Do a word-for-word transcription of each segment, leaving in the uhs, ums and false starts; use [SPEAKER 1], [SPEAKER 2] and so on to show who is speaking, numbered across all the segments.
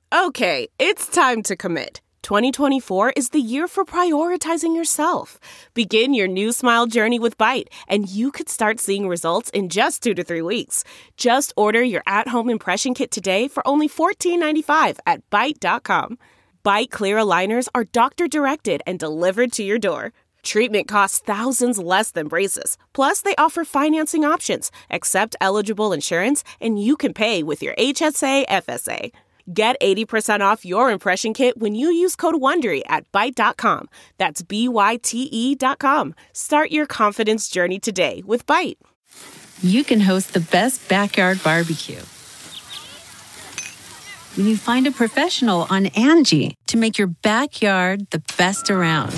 [SPEAKER 1] Okay, it's time to commit. twenty twenty-four is the year for prioritizing yourself. Begin your new smile journey with Byte, and you could start seeing results in just two to three weeks. Just order your at-home impression kit today for only fourteen ninety-five at byte dot com. Byte clear aligners are doctor-directed and delivered to your door. Treatment costs thousands less than braces. Plus, they offer financing options, accept eligible insurance, and you can pay with your H S A F S A. Get eighty percent off your impression kit when you use code WONDERY at byte dot com. That's B Y T E dot com. Start your confidence journey today with Byte.
[SPEAKER 2] You can host the best backyard barbecue when you find a professional on Angie to make your backyard the best around.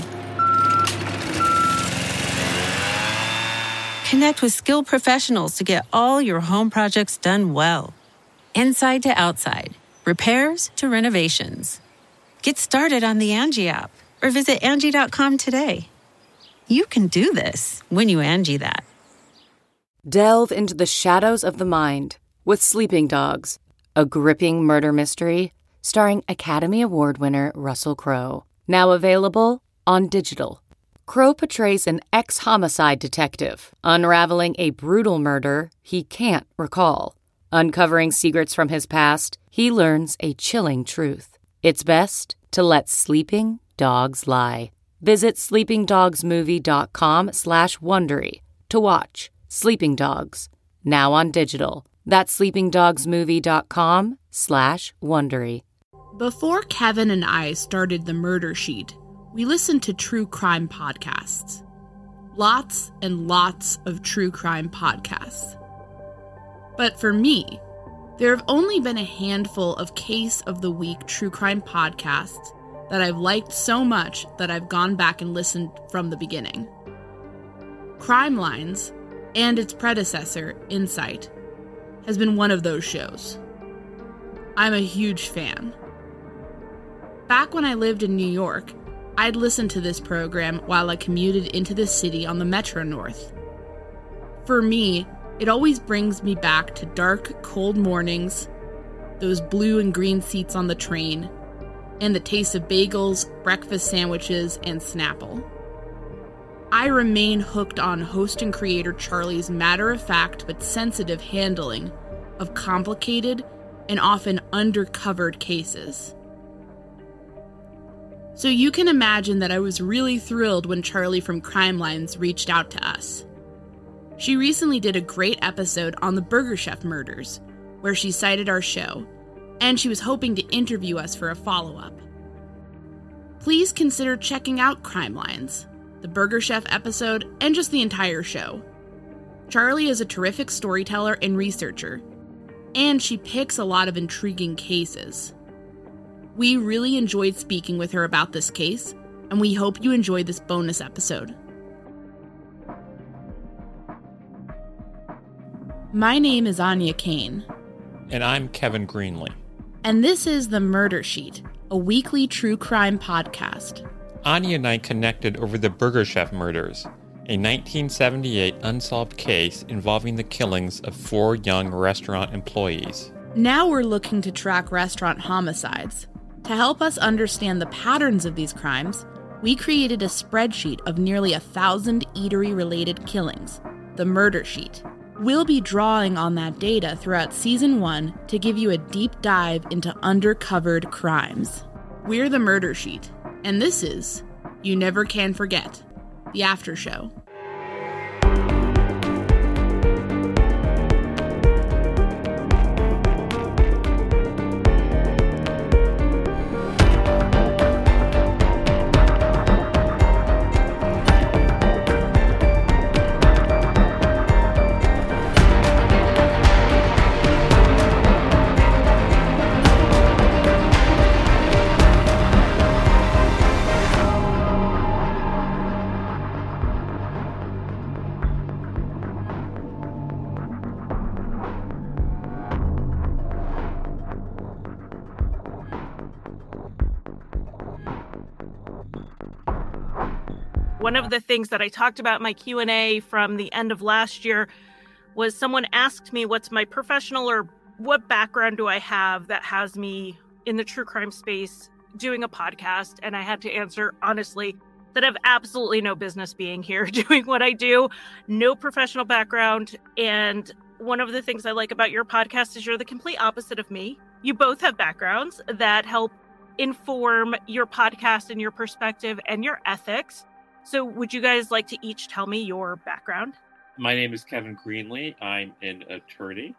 [SPEAKER 2] Connect with skilled professionals to get all your home projects done well. Inside to outside, repairs to renovations. Get started on the Angie app or visit Angie dot com today. You can do this when you Angie that.
[SPEAKER 3] Delve into the shadows of the mind with Sleeping Dogs, a gripping murder mystery starring Academy Award winner Russell Crowe. Now available on digital. Crowe portrays an ex-homicide detective unraveling a brutal murder he can't recall. Uncovering secrets from his past, he learns a chilling truth. It's best to let sleeping dogs lie. Visit sleeping dogs movie dot com slash Wondery to watch Sleeping Dogs, now on digital. That's sleeping dogs movie dot com slash Wondery.
[SPEAKER 4] Before Kevin and I started the Murder Sheet, we listened to true crime podcasts. Lots and lots of true crime podcasts. But for me, there have only been a handful of Case of the Week true crime podcasts that I've liked so much that I've gone back and listened from the beginning. Crime Lines, and its predecessor, Insight, has been one of those shows. I'm a huge fan. Back when I lived in New York, I'd listen to this program while I commuted into the city on the Metro North. For me, it always brings me back to dark, cold mornings, those blue and green seats on the train, and the taste of bagels, breakfast sandwiches, and Snapple. I remain hooked on host and creator Charlie's matter-of-fact but sensitive handling of complicated and often undercovered cases. So you can imagine that I was really thrilled when Charlie from Crime Lines reached out to us. She recently did a great episode on the Burger Chef murders, where she cited our show, and she was hoping to interview us for a follow-up. Please consider checking out Crime Lines, the Burger Chef episode, and just the entire show. Charlie is a terrific storyteller and researcher, and she picks a lot of intriguing cases. We really enjoyed speaking with her about this case, and we hope you enjoyed this bonus episode. My name is Anya Kane.
[SPEAKER 5] And I'm Kevin Greenlee.
[SPEAKER 4] And this is The Murder Sheet, a weekly true crime podcast.
[SPEAKER 5] Anya and I connected over the Burger Chef murders, a nineteen seventy-eight unsolved case involving the killings of four young restaurant employees.
[SPEAKER 4] Now we're looking to track restaurant homicides. To help us understand the patterns of these crimes, we created a spreadsheet of nearly a thousand eatery-related killings, the Murder Sheet. We'll be drawing on that data throughout Season one to give you a deep dive into undercovered crimes. We're the Murder Sheet, and this is You Never Can Forget, the after show.
[SPEAKER 6] One of the things that I talked about in my Q and A from the end of last year was someone asked me what's my professional or what background do I have that has me in the true crime space doing a podcast, and I had to answer honestly that I have absolutely no business being here doing what I do, no professional background. And one of the things I like about your podcast is you're the complete opposite of me. You both have backgrounds that help inform your podcast and your perspective and your ethics. So would you guys like to each tell me your background?
[SPEAKER 7] My name is Kevin Greenlee. I'm an attorney,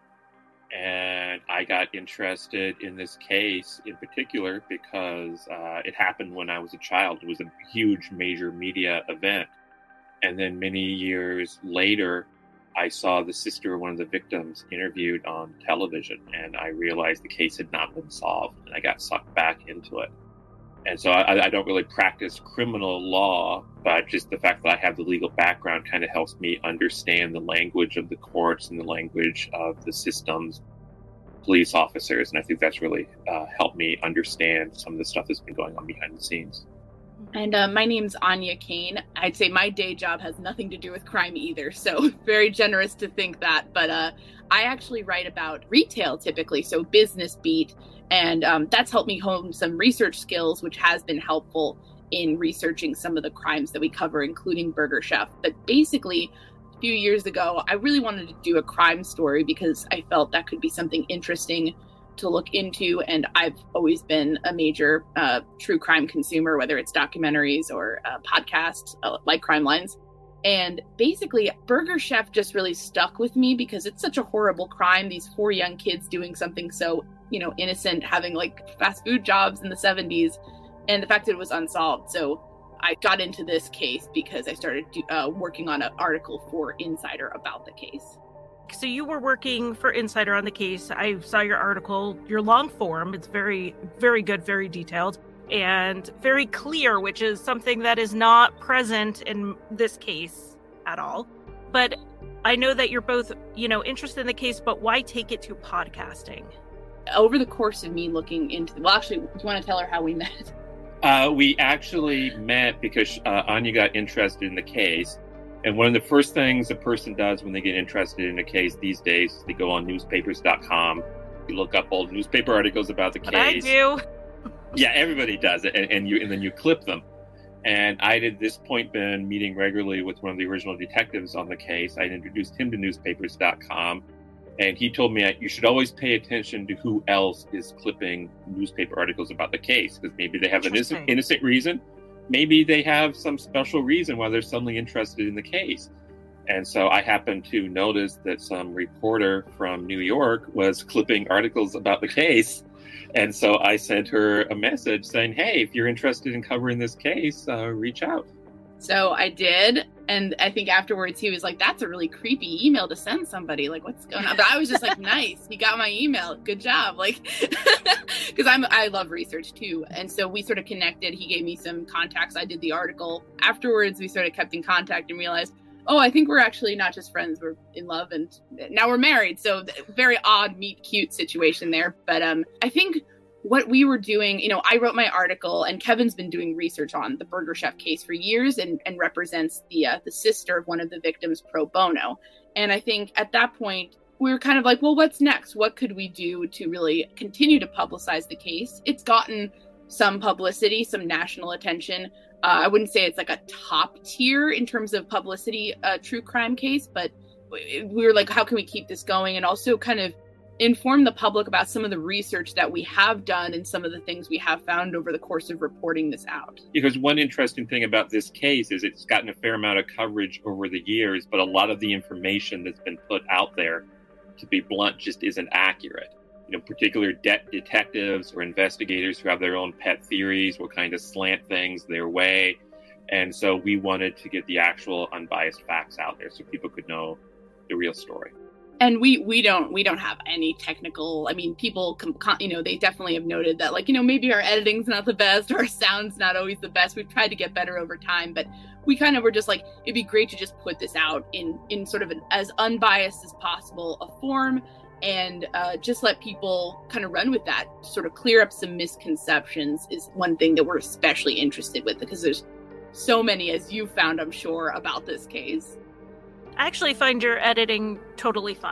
[SPEAKER 7] and I got interested in this case in particular because uh, it happened when I was a child. It was a huge, major media event. And then many years later, I saw the sister of one of the victims interviewed on television, and I realized the case had not been solved, and I got sucked back into it. And so I, I don't really practice criminal law, but just the fact that I have the legal background kind of helps me understand the language of the courts and the language of the systems, police officers. And I think that's really uh, helped me understand some of the stuff that's been going on behind the scenes.
[SPEAKER 8] And uh, my name's Anya Kane. I'd say my day job has nothing to do with crime either, so very generous to think that. But uh, I actually write about retail typically, so business beat. And um, that's helped me hone some research skills, which has been helpful in researching some of the crimes that we cover, including Burger Chef. But basically, a few years ago, I really wanted to do a crime story because I felt that could be something interesting to look into. And I've always been a major uh, true crime consumer, whether it's documentaries or uh, podcasts uh, like Crime Lines. And basically, Burger Chef just really stuck with me because it's such a horrible crime. These four young kids doing something so, you know, innocent, having like fast food jobs in the seventies, and the fact that it was unsolved. So I got into this case because I started do, uh, working on an article for Insider about the case.
[SPEAKER 6] So you were working for Insider on the case. I saw your article, your long form. It's very, very good, very detailed, and very clear, which is something that is not present in this case at all. But I know that you're both, you know, interested in the case, but why take it to podcasting?
[SPEAKER 8] Over the course of me looking into, well, actually, do you want to tell her how we met?
[SPEAKER 7] Uh, we actually met because uh, Anya got interested in the case. And one of the first things a person does when they get interested in a case these days is they go on newspapers dot com. You look up old newspaper articles about the
[SPEAKER 6] But
[SPEAKER 7] case.
[SPEAKER 6] I do.
[SPEAKER 7] Yeah, everybody does it, and, and you and then you clip them. And I had at this point been meeting regularly with one of the original detectives on the case. I'd introduced him to newspapers dot com, and he told me you should always pay attention to who else is clipping newspaper articles about the case, because maybe they have an innocent, innocent reason. Maybe they have some special reason why they're suddenly interested in the case. And so I happened to notice that some reporter from New York was clipping articles about the case. And so I sent her a message saying, hey, if you're interested in covering this case, uh, reach out.
[SPEAKER 8] So I did. And I think afterwards he was like, that's a really creepy email to send somebody. Like, what's going on? But I was just like, nice. He got my email. Good job. Like, because I'm I love research too. And so we sort of connected. He gave me some contacts. I did the article. Afterwards, we sort of kept in contact and realized, oh, I think we're actually not just friends. We're in love, and now we're married. So very odd meet cute situation there. But um, I think what we were doing, you know, I wrote my article, and Kevin's been doing research on the Burger Chef case for years, and, and represents the uh, the sister of one of the victims pro bono. And I think at that point, we were kind of like, well, what's next? What could we do to really continue to publicize the case? It's gotten some publicity, some national attention. Uh, I wouldn't say it's like a top tier in terms of publicity, uh, true crime case, but we were like, how can we keep this going? And also kind of inform the public about some of the research that we have done and some of the things we have found over the course of reporting this out.
[SPEAKER 7] Because one interesting thing about this case is it's gotten a fair amount of coverage over the years, but a lot of the information that's been put out there, to be blunt, just isn't accurate. You know, particular de- detectives or investigators who have their own pet theories will kind of slant things their way. And so we wanted to get the actual unbiased facts out there so people could know the real story.
[SPEAKER 8] And we, we don't we don't have any technical, I mean, people, com- you know, they definitely have noted that, like, you know, maybe our editing's not the best or our sound's not always the best. We've tried to get better over time, but we kind of were just like, it'd be great to just put this out in, in sort of an as unbiased as possible a form, and uh, just let people kind of run with that, sort of clear up some misconceptions is one thing that we're especially interested with, because there's so many, as you found, I'm sure, about this case.
[SPEAKER 6] I actually find your editing totally fine.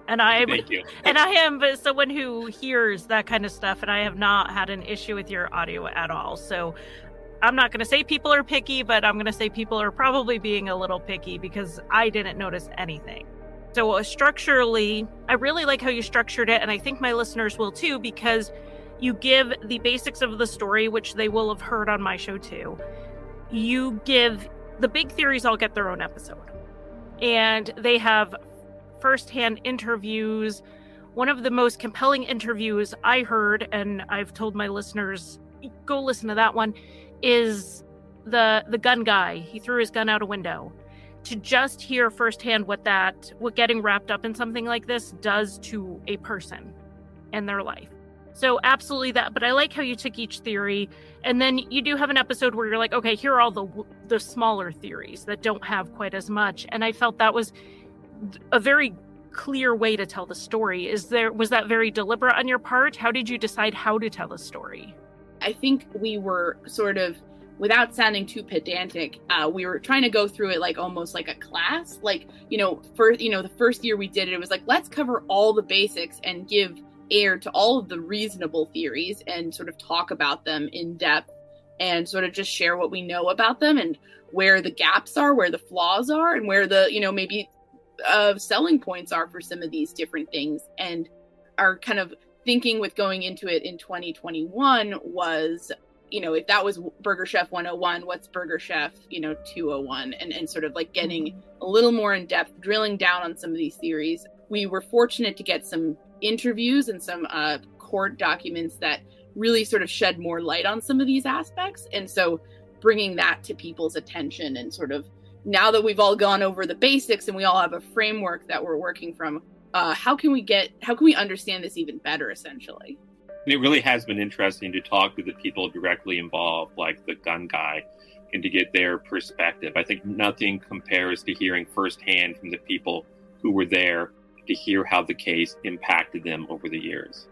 [SPEAKER 6] And I'm
[SPEAKER 7] Thank you.
[SPEAKER 6] and I am someone who hears that kind of stuff, and I have not had an issue with your audio at all. So I'm not going to say people are picky, but I'm going to say people are probably being a little picky because I didn't notice anything. So uh, structurally, I really like how you structured it, and I think my listeners will too, because you give the basics of the story, which they will have heard on my show too. You give the big theories all get their own episode, and they have firsthand interviews. One of the most compelling interviews I heard, and I've told my listeners, go listen to that one, is the the gun guy. He threw his gun out a window. To just hear firsthand what that, what getting wrapped up in something like this does to a person and their life. So absolutely that, but I like how you took each theory, and then you do have an episode where you're like, okay, here are all the the smaller theories that don't have quite as much, and I felt that was a very clear way to tell the story. Is there, was that very deliberate on your part? How did you decide how to tell the story?
[SPEAKER 8] I think we were sort of, without sounding too pedantic, uh, we were trying to go through it like almost like a class. Like, you know, first, you know, the first year we did it, it was like, let's cover all the basics and give air to all of the reasonable theories and sort of talk about them in depth and sort of just share what we know about them and where the gaps are, where the flaws are, and where the, you know, maybe uh, selling points are for some of these different things. And our kind of thinking with going into it in twenty twenty-one was, you know, if that was Burger Chef one oh one, what's Burger Chef, you know, two oh one, and, and sort of like getting a little more in depth, drilling down on some of these theories. We were fortunate to get some interviews and some uh, court documents that really sort of shed more light on some of these aspects. And so bringing that to people's attention, and sort of now that we've all gone over the basics and we all have a framework that we're working from, uh, how can we get, how can we understand this even better, essentially?
[SPEAKER 7] It really has been interesting to talk to the people directly involved, like the gun guy, and to get their perspective. I think nothing compares to hearing firsthand from the people who were there, to hear how the case impacted them over the years.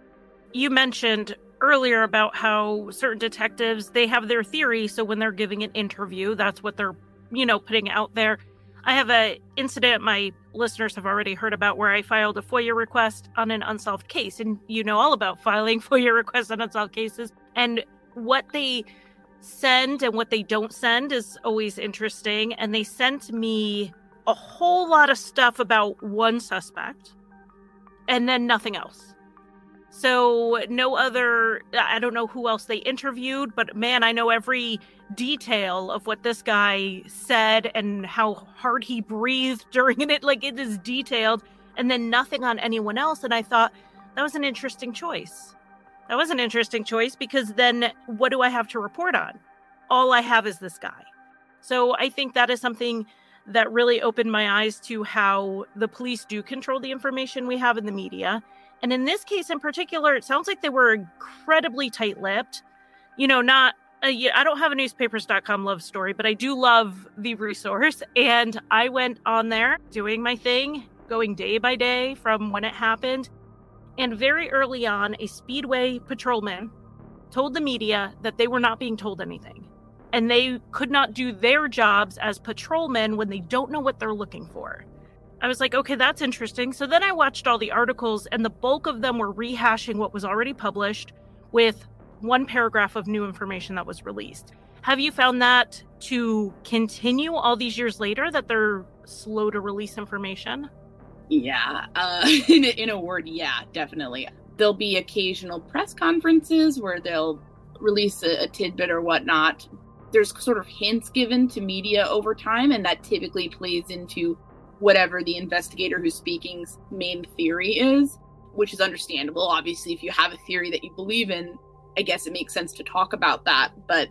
[SPEAKER 6] You mentioned earlier about how certain detectives, they have their theory, so when they're giving an interview, that's what they're, you know, putting out there. I have a incident my listeners have already heard about where I filed a FOIA request on an unsolved case, and you know all about filing FOIA requests on unsolved cases, and what they send and what they don't send is always interesting. And they sent me a whole lot of stuff about one suspect and then nothing else. So no other, I don't know who else they interviewed, but man, I know every detail of what this guy said and how hard he breathed during it. Like, it is detailed, and then nothing on anyone else. And I thought that was an interesting choice. That was an interesting choice because then what do I have to report on? All I have is this guy. So I think that is something that really opened my eyes to how the police do control the information we have in the media. And in this case in particular, it sounds like they were incredibly tight-lipped. You know, not, a, I don't have a newspapers dot com love story, but I do love the resource. And I went on there doing my thing, going day by day from when it happened. And very early on, a Speedway patrolman told the media that they were not being told anything. And they could not do their jobs as patrolmen when they don't know what they're looking for. I was like, okay, that's interesting. So then I watched all the articles, and the bulk of them were rehashing what was already published with one paragraph of new information that was released. Have you found that to continue all these years later, that they're slow to release information?
[SPEAKER 8] Yeah, uh, in, a, in a word, yeah, definitely. There'll be occasional press conferences where they'll release a, a tidbit or whatnot. There's sort of hints given to media over time, and that typically plays into whatever the investigator who's speaking's main theory is, which is understandable. Obviously, if you have a theory that you believe in, I guess it makes sense to talk about that. But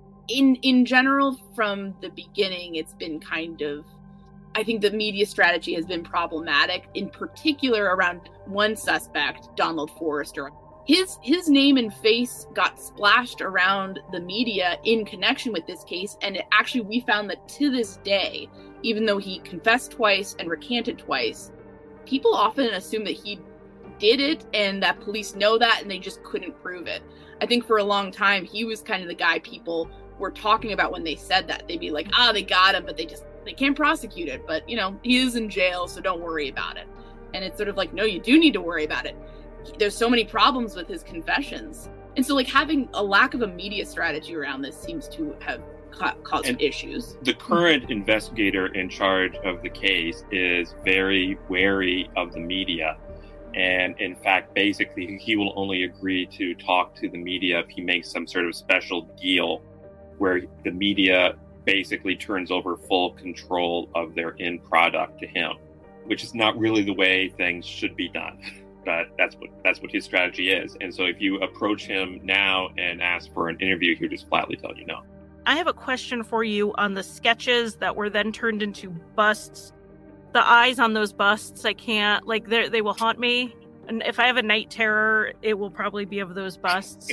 [SPEAKER 8] in in general, from the beginning, it's been kind of, I think the media strategy has been problematic, in particular around one suspect, Donald Forrester. His his name and face got splashed around the media in connection with this case, and it actually, we found that to this day, even though he confessed twice and recanted twice, people often assume that he did it and that police know that and they just couldn't prove it. I think for a long time, he was kind of the guy people were talking about when they said that. They'd be like, ah, oh, they got him, but they just, they can't prosecute it. But, you know, he is in jail, so don't worry about it. And it's sort of like, no, you do need to worry about it. There's so many problems with his confessions. And so like having a lack of a media strategy around this seems to have ca- caused
[SPEAKER 7] And
[SPEAKER 8] issues.
[SPEAKER 7] The current investigator in charge of the case is very wary of the media. And in fact, basically, he will only agree to talk to the media if he makes some sort of special deal where the media basically turns over full control of their end product to him, which is not really the way things should be done. But that's what that's what his strategy is. And so if you approach him now and ask for an interview, he'll just flatly tell you no.
[SPEAKER 6] I have a question for you on the sketches that were then turned into busts. The eyes on those busts, I can't, like, they will haunt me. And if I have a night terror, it will probably be of those busts.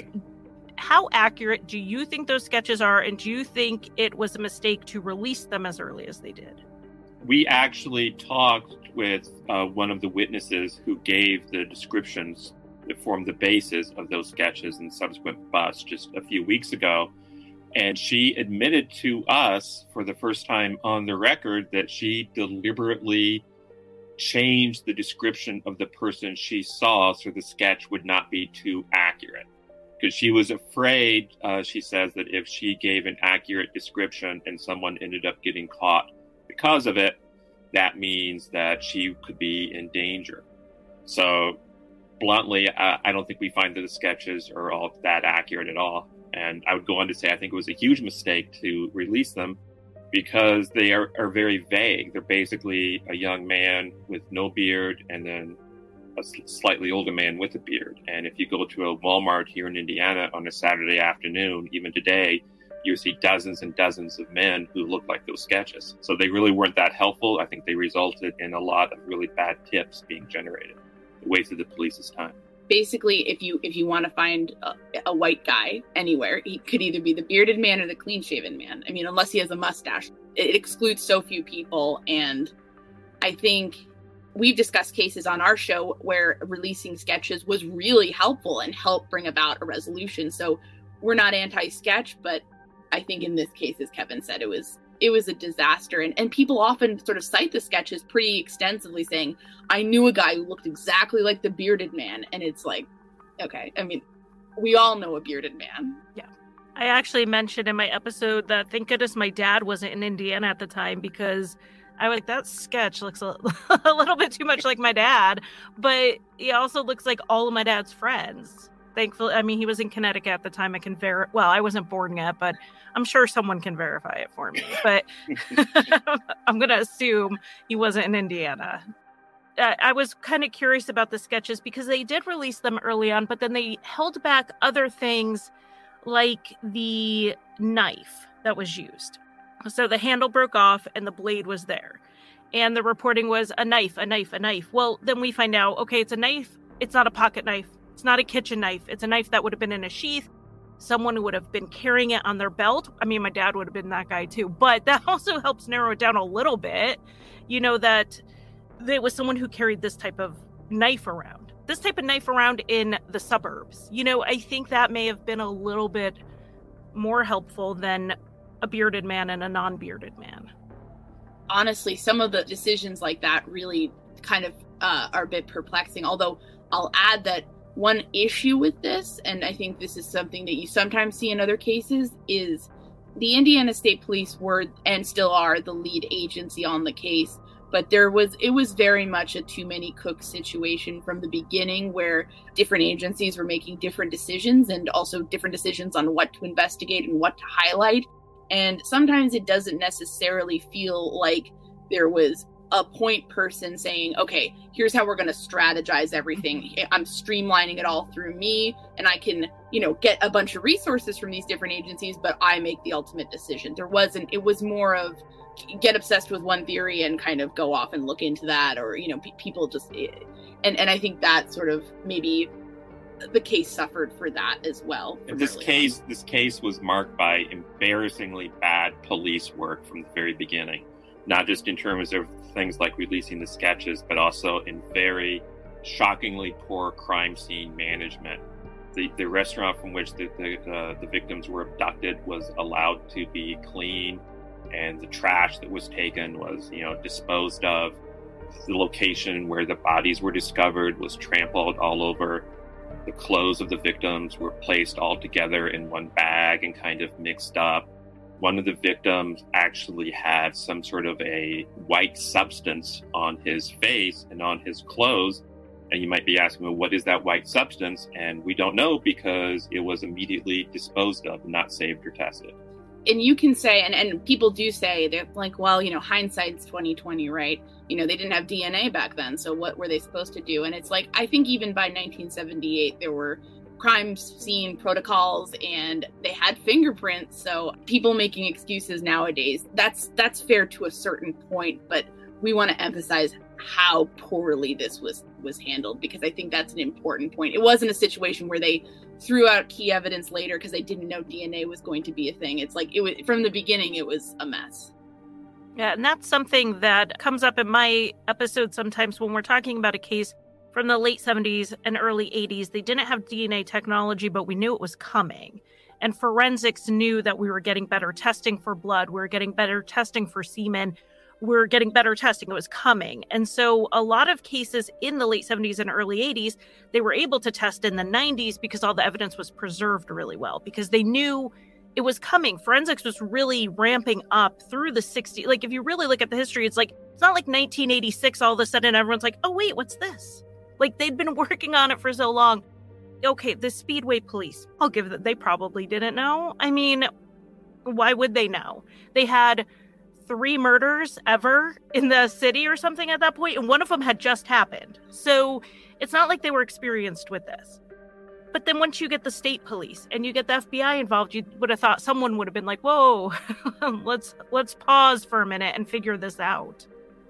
[SPEAKER 6] How accurate do you think those sketches are? And do you think it was a mistake to release them as early as they did?
[SPEAKER 7] We actually talked with uh, one of the witnesses who gave the descriptions that formed the basis of those sketches and subsequent busts just a few weeks ago. And she admitted to us for the first time on the record that she deliberately changed the description of the person she saw so the sketch would not be too accurate. Because she was afraid, uh, she says, that if she gave an accurate description and someone ended up getting caught because of it, that means that she could be in danger. So, bluntly, uh, I don't think we find that the sketches are all that accurate at all. And I would go on to say I think it was a huge mistake to release them because they are, are very vague. They're basically a young man with no beard and then a slightly older man with a beard. And if you go to a Walmart here in Indiana on a Saturday afternoon, even today, you see dozens and dozens of men who look like those sketches. So they really weren't that helpful. I think they resulted in a lot of really bad tips being generated. It wasted the police's time.
[SPEAKER 8] Basically, if you if you want to find a, a white guy anywhere, he could either be the bearded man or the clean-shaven man. I mean, unless he has a mustache. It excludes so few people. And I think we've discussed cases on our show where releasing sketches was really helpful and helped bring about a resolution. So we're not anti-sketch, but I think in this case, as Kevin said, it was it was a disaster. And, and people often sort of cite the sketches pretty extensively saying, I knew a guy who looked exactly like the bearded man. And it's like, okay, I mean, we all know a bearded man.
[SPEAKER 6] Yeah. I actually mentioned in my episode that thank goodness my dad wasn't in Indiana at the time because I was like, that sketch looks a, a little bit too much like my dad. But he also looks like all of my dad's friends. Thankfully, I mean, he was in Connecticut at the time. I can verify. Well, I wasn't born yet, but I'm sure someone can verify it for me. But I'm going to assume he wasn't in Indiana. I, I was kind of curious about the sketches because they did release them early on, but then they held back other things like the knife that was used. So the handle broke off and the blade was there. And the reporting was a knife, a knife, a knife. Well, then we find out, okay, it's a knife. It's not a pocket knife. It's not a kitchen knife. It's a knife that would have been in a sheath. Someone would have been carrying it on their belt. I mean, my dad would have been that guy too. But that also helps narrow it down a little bit. You know, that there was someone who carried this type of knife around. This type of knife around in the suburbs. You know, I think that may have been a little bit more helpful than a bearded man and a non-bearded man.
[SPEAKER 8] Honestly, some of the decisions like that really kind of uh, are a bit perplexing. Although I'll add that one issue with this, and I think this is something that you sometimes see in other cases, is the Indiana State Police were and still are the lead agency on the case. But there was, it was very much a too many cooks situation from the beginning where different agencies were making different decisions and also different decisions on what to investigate and what to highlight. And sometimes it doesn't necessarily feel like there was a point person saying, okay, here's how we're going to strategize everything. I'm streamlining it all through me, and I can, you know, get a bunch of resources from these different agencies, but I make the ultimate decision. There wasn't, it was more of get obsessed with one theory and kind of go off and look into that, or, you know, p- people just, and, and I think that sort of maybe the case suffered for that as well.
[SPEAKER 7] This case, on. this case was marked by embarrassingly bad police work from the very beginning. Not just in terms of things like releasing the sketches, but also in very shockingly poor crime scene management. The the restaurant from which the the, uh, the victims were abducted was allowed to be clean, and the trash that was taken was, you know, disposed of. the location where the bodies were discovered was trampled all over. The clothes of the victims were placed all together in one bag and kind of mixed up. One of the victims actually had some sort of a white substance on his face and on his clothes. And you might be asking, well, what is that white substance? And we don't know because it was immediately disposed of, not saved or tested.
[SPEAKER 8] And you can say, and, and people do say, they're like, well, you know, hindsight's twenty twenty, right? You know, they didn't have D N A back then, so what were they supposed to do? And it's like, I think even by nineteen seventy-eight, there were crime scene protocols and they had fingerprints. So people making excuses nowadays, that's that's fair to a certain point, but we want to emphasize how poorly this was was handled, because I think that's an important point. It wasn't a situation where they threw out key evidence later because they didn't know D N A was going to be a thing. It's like, it was from the beginning, it was a mess.
[SPEAKER 6] Yeah, and that's something that comes up in my episode sometimes when we're talking about a case from the late seventies and early eighties. They didn't have D N A technology, but we knew it was coming. And forensics knew that we were getting better testing for blood. We were getting better testing for semen. We were getting better testing. It was coming. And so a lot of cases in the late seventies and early eighties, they were able to test in the nineties because all the evidence was preserved really well, because they knew it was coming. Forensics was really ramping up through the sixties. Like, if you really look at the history, it's like, it's not like nineteen eighty-six, all of a sudden everyone's like, oh, wait, what's this? Like, they'd been working on it for so long. Okay, the Speedway police, I'll give them, they probably didn't know. I mean, why would they know? They had three murders ever in the city or something at that point, and one of them had just happened. So it's not like they were experienced with this. But then once you get the state police and you get the F B I involved, you would have thought someone would have been like, whoa, let's let's pause for a minute and figure this out.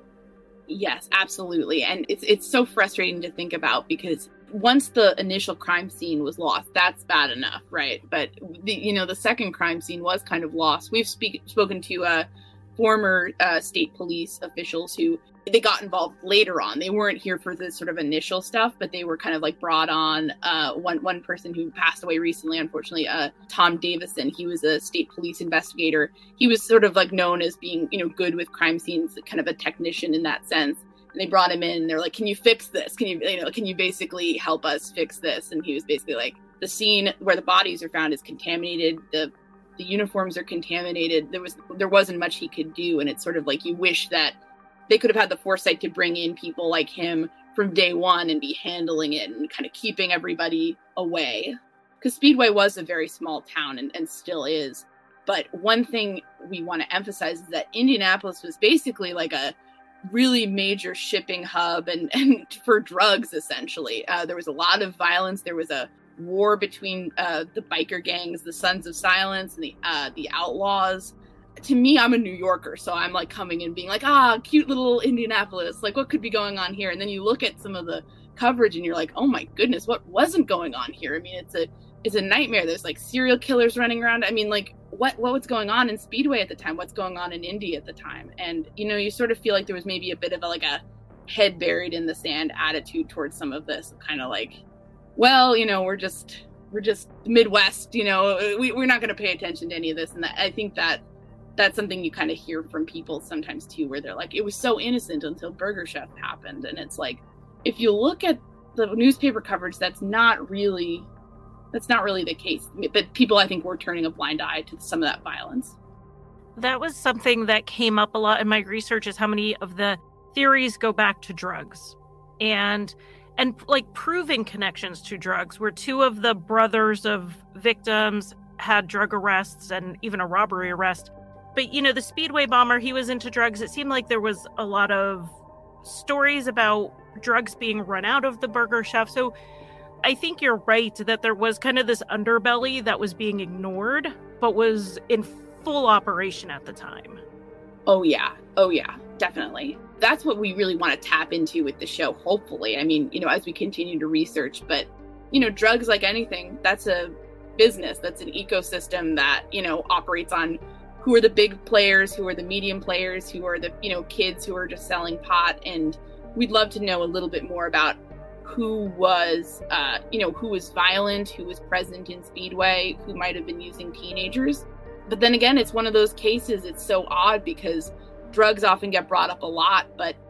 [SPEAKER 8] Yes, absolutely. And it's it's so frustrating to think about, because once the initial crime scene was lost, that's bad enough, right? But the, you know, the second crime scene was kind of lost. We've speak, spoken to uh, former uh, state police officials who they got involved later on. They weren't here for the sort of initial stuff, but they were kind of like brought on. Uh, one one person who passed away recently, unfortunately, uh, Tom Davison. He was a state police investigator. He was sort of like known as being, you know, good with crime scenes, kind of a technician in that sense. And they brought him in and they're like, can you fix this? Can you, you know, can you basically help us fix this? And he was basically like, the scene where the bodies are found is contaminated. The the uniforms are contaminated. There was, there wasn't much he could do. And it's sort of like, you wish that they could have had the foresight to bring in people like him from day one and be handling it and kind of keeping everybody away. Because Speedway was a very small town and, and still is. But one thing we want to emphasize is that Indianapolis was basically like a really major shipping hub and, and for drugs, essentially. Uh, there was a lot of violence. There was a war between uh, the biker gangs, the Sons of Silence, and the uh, the Outlaws. To me, I'm a New Yorker, so I'm like coming in being like, ah, cute little Indianapolis. Like, what could be going on here? And then you look at some of the coverage and you're like, oh my goodness, what wasn't going on here? I mean, it's a it's a nightmare. There's like serial killers running around. I mean, like, what what was going on in Speedway at the time? What's going on in Indy at the time? And, you know, you sort of feel like there was maybe a bit of a, like a head buried in the sand attitude towards some of this, kind of like, well, you know, we're just we're just Midwest, you know, we, we're not going to pay attention to any of this. And that, I think that that's something you kind of hear from people sometimes too, where they're like, it was so innocent until Burger Chef happened. And it's like, if you look at the newspaper coverage, that's not really, that's not really the case. But people, I think, were turning a blind eye to some of that violence.
[SPEAKER 6] That was something that came up a lot in my research, is how many of the theories go back to drugs and, and like proving connections to drugs, where two of the brothers of victims had drug arrests and even a robbery arrest. But, you know, the Speedway bomber, he was into drugs. It seemed like there was a lot of stories about drugs being run out of the Burger Chef. So I think you're right that there was kind of this underbelly that was being ignored, but was in full operation at the time.
[SPEAKER 8] Oh, yeah. Oh, yeah, definitely. That's what we really want to tap into with the show, hopefully. I mean, you know, as we continue to research. But, you know, drugs, like anything, that's a business. That's an ecosystem that, you know, operates on who are the big players, who are the medium players, who are the, you know, kids who are just selling pot. And we'd love to know a little bit more about who was, uh, you know, who was violent, who was present in Speedway, who might have been using teenagers. But then again, it's one of those cases, it's so odd because drugs often get brought up a lot, but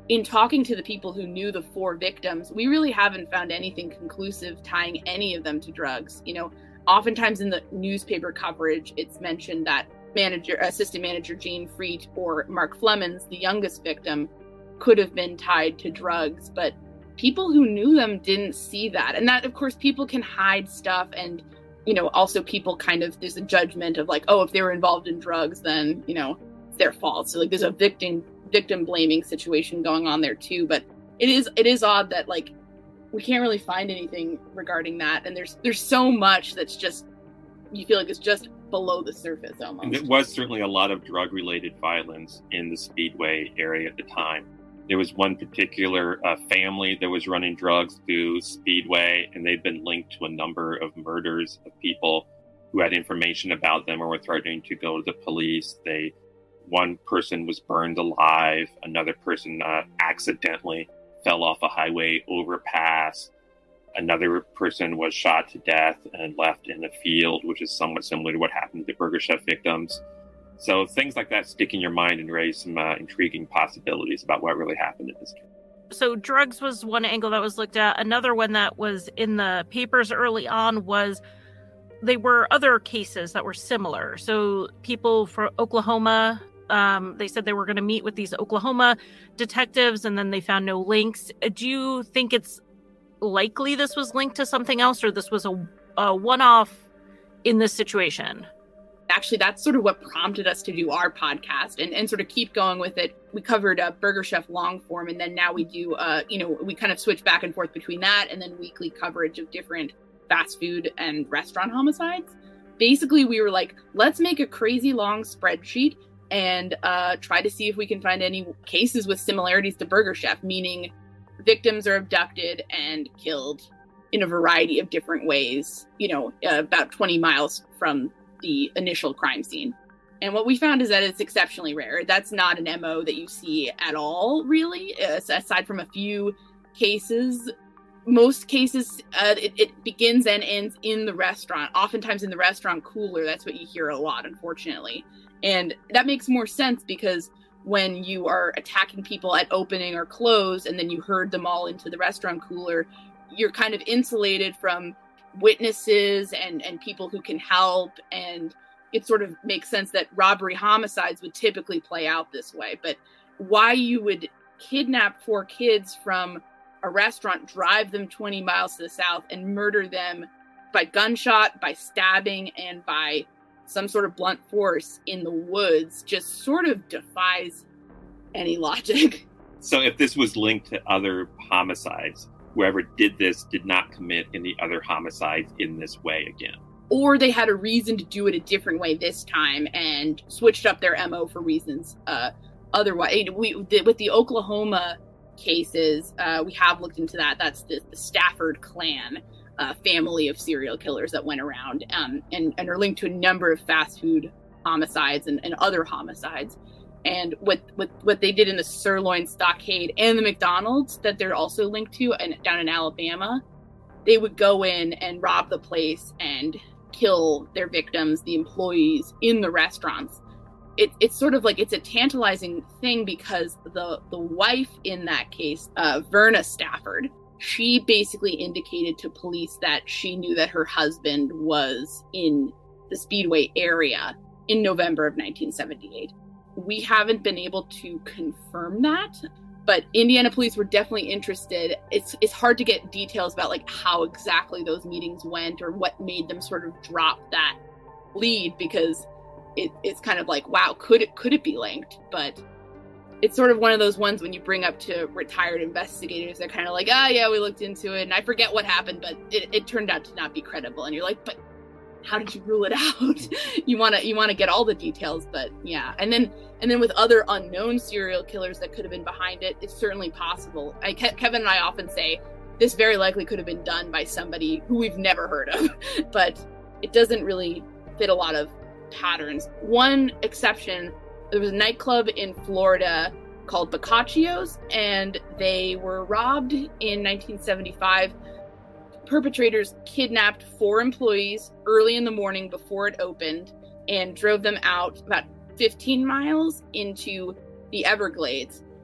[SPEAKER 8] in talking to the people who knew the four victims, we really haven't found anything conclusive tying any of them to drugs. You know, oftentimes in the newspaper coverage, it's mentioned that manager, assistant manager Jane Freet or Mark Flemons, the youngest victim, could have been tied to drugs, but people who knew them didn't see that. And that, of course, people can hide stuff, and, you know, also people kind of, there's a judgment of like, oh, if they were involved in drugs, then, you know, it's their fault. So like there's a victim victim blaming situation going on there too. But it is it is odd that like we can't really find anything regarding that. And there's there's so much that's just, you feel like it's just below the surface almost.
[SPEAKER 7] And there was certainly a lot of drug-related violence in the Speedway area at the time. There was one particular uh, family that was running drugs through Speedway, and they'd been linked to a number of murders of people who had information about them or were threatening to go to the police. They, one person was burned alive. Another person uh, accidentally fell off a highway overpass. Another person was shot to death and left in a field, which is somewhat similar to what happened to the Burger Chef victims. So things like that stick in your mind and raise some uh, intriguing possibilities about what really happened in this case.
[SPEAKER 6] So drugs was one angle that was looked at. Another one that was in the papers early on was they were other cases that were similar. So people from Oklahoma, um, they said they were going to meet with these Oklahoma detectives, and then they found no links. Do you think it's likely this was linked to something else, or this was a, a one-off in this situation?
[SPEAKER 8] Actually, that's sort of what prompted us to do our podcast and, and sort of keep going with it. We covered uh, Burger Chef long form, and then now we do, uh, you know, we kind of switch back and forth between that and then weekly coverage of different fast food and restaurant homicides. Basically, we were like, let's make a crazy long spreadsheet and uh, try to see if we can find any cases with similarities to Burger Chef, meaning victims are abducted and killed in a variety of different ways, you know, uh, about twenty miles from the initial crime scene. And what we found is that it's exceptionally rare. That's not an M O that you see at all, really, uh, aside from a few cases. Most cases, uh, it, it begins and ends in the restaurant, oftentimes in the restaurant cooler. That's what you hear a lot, unfortunately. And that makes more sense because when you are attacking people at opening or close, and then you herd them all into the restaurant cooler, you're kind of insulated from witnesses and, and people who can help. And it sort of makes sense that robbery homicides would typically play out this way. But why you would kidnap four kids from a restaurant, drive them twenty miles to the south, and murder them by gunshot, by stabbing, and by some sort of blunt force in the woods just sort of defies any logic.
[SPEAKER 7] So if this was linked to other homicides, whoever did this did not commit any other homicides in this way again.
[SPEAKER 8] Or they had a reason to do it a different way this time and switched up their M O for reasons uh, otherwise. We, with the Oklahoma cases, uh, we have looked into that. That's the, the Stafford clan, uh, family of serial killers that went around um, and, and are linked to a number of fast food homicides and, and other homicides. And what, what what they did in the Sirloin Stockade and the McDonald's that they're also linked to and down in Alabama, they would go in and rob the place and kill their victims, the employees in the restaurants. It, it's sort of like, it's a tantalizing thing because the, the wife in that case, uh, Verna Stafford, she basically indicated to police that she knew that her husband was in the Speedway area in November of nineteen seventy-eight. We haven't been able to confirm that, but Indiana police were definitely interested. It's it's hard to get details about like how exactly those meetings went or what made them sort of drop that lead, because it, it's kind of like, wow, could it could it be linked? But it's sort of one of those ones when you bring up to retired investigators, they're kind of like, ah, oh, yeah, we looked into it and I forget what happened, but it, it turned out to not be credible. And you're like, but how did you rule it out? you want to you want to get all the details, but yeah. And then and then with other unknown serial killers that could have been behind it, it's certainly possible. I, Kevin and I often say this very likely could have been done by somebody who we've never heard of, but it doesn't really fit a lot of patterns. One exception, there was a nightclub in Florida called Boccaccio's, and they were robbed in nineteen seventy-five. Perpetrators kidnapped four employees early in the morning before it opened and drove them out about fifteen miles into the Everglades.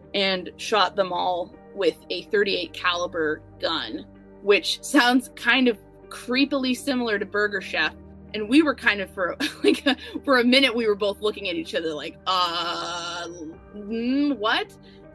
[SPEAKER 8] and shot them all with a thirty-eight caliber gun, which sounds kind of creepily similar to Burger Chef. And we were kind of for like for a minute we were both looking at each other like, uh, mm, what?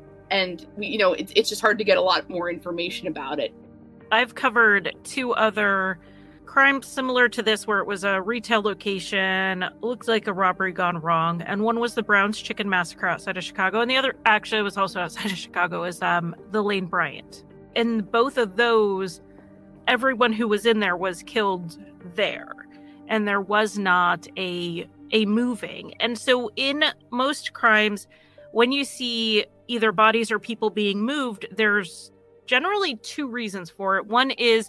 [SPEAKER 8] And we, you know, it's it's just hard to get a lot more information about it.
[SPEAKER 6] I've covered two other crimes similar to this where it was a retail location, looks like a robbery gone wrong, and one was the Brown's Chicken Massacre outside of Chicago, and the other actually was also outside of Chicago, is um the Lane Bryant. In both of those, everyone who was in there was killed there, and there was not a a moving. And so in most crimes, when you see either bodies or people being moved, there's generally two reasons for it. One is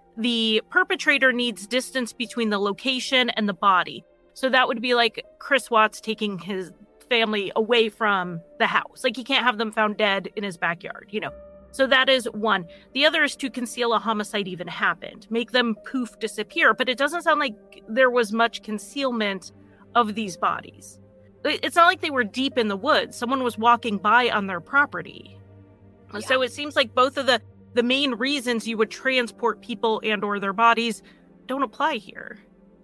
[SPEAKER 6] the perpetrator needs distance between the location and the body. So that would be like Chris Watts taking his family away from the house. Like he can't have them found dead in his backyard, you know. So that is one. The other is to conceal a homicide even happened, make them poof disappear. But it doesn't sound like there was much concealment of these bodies. It's not like they were deep in the woods. Someone was walking by on their property. Yeah. So it seems like both of the the main reasons you would transport people and or their bodies don't apply here.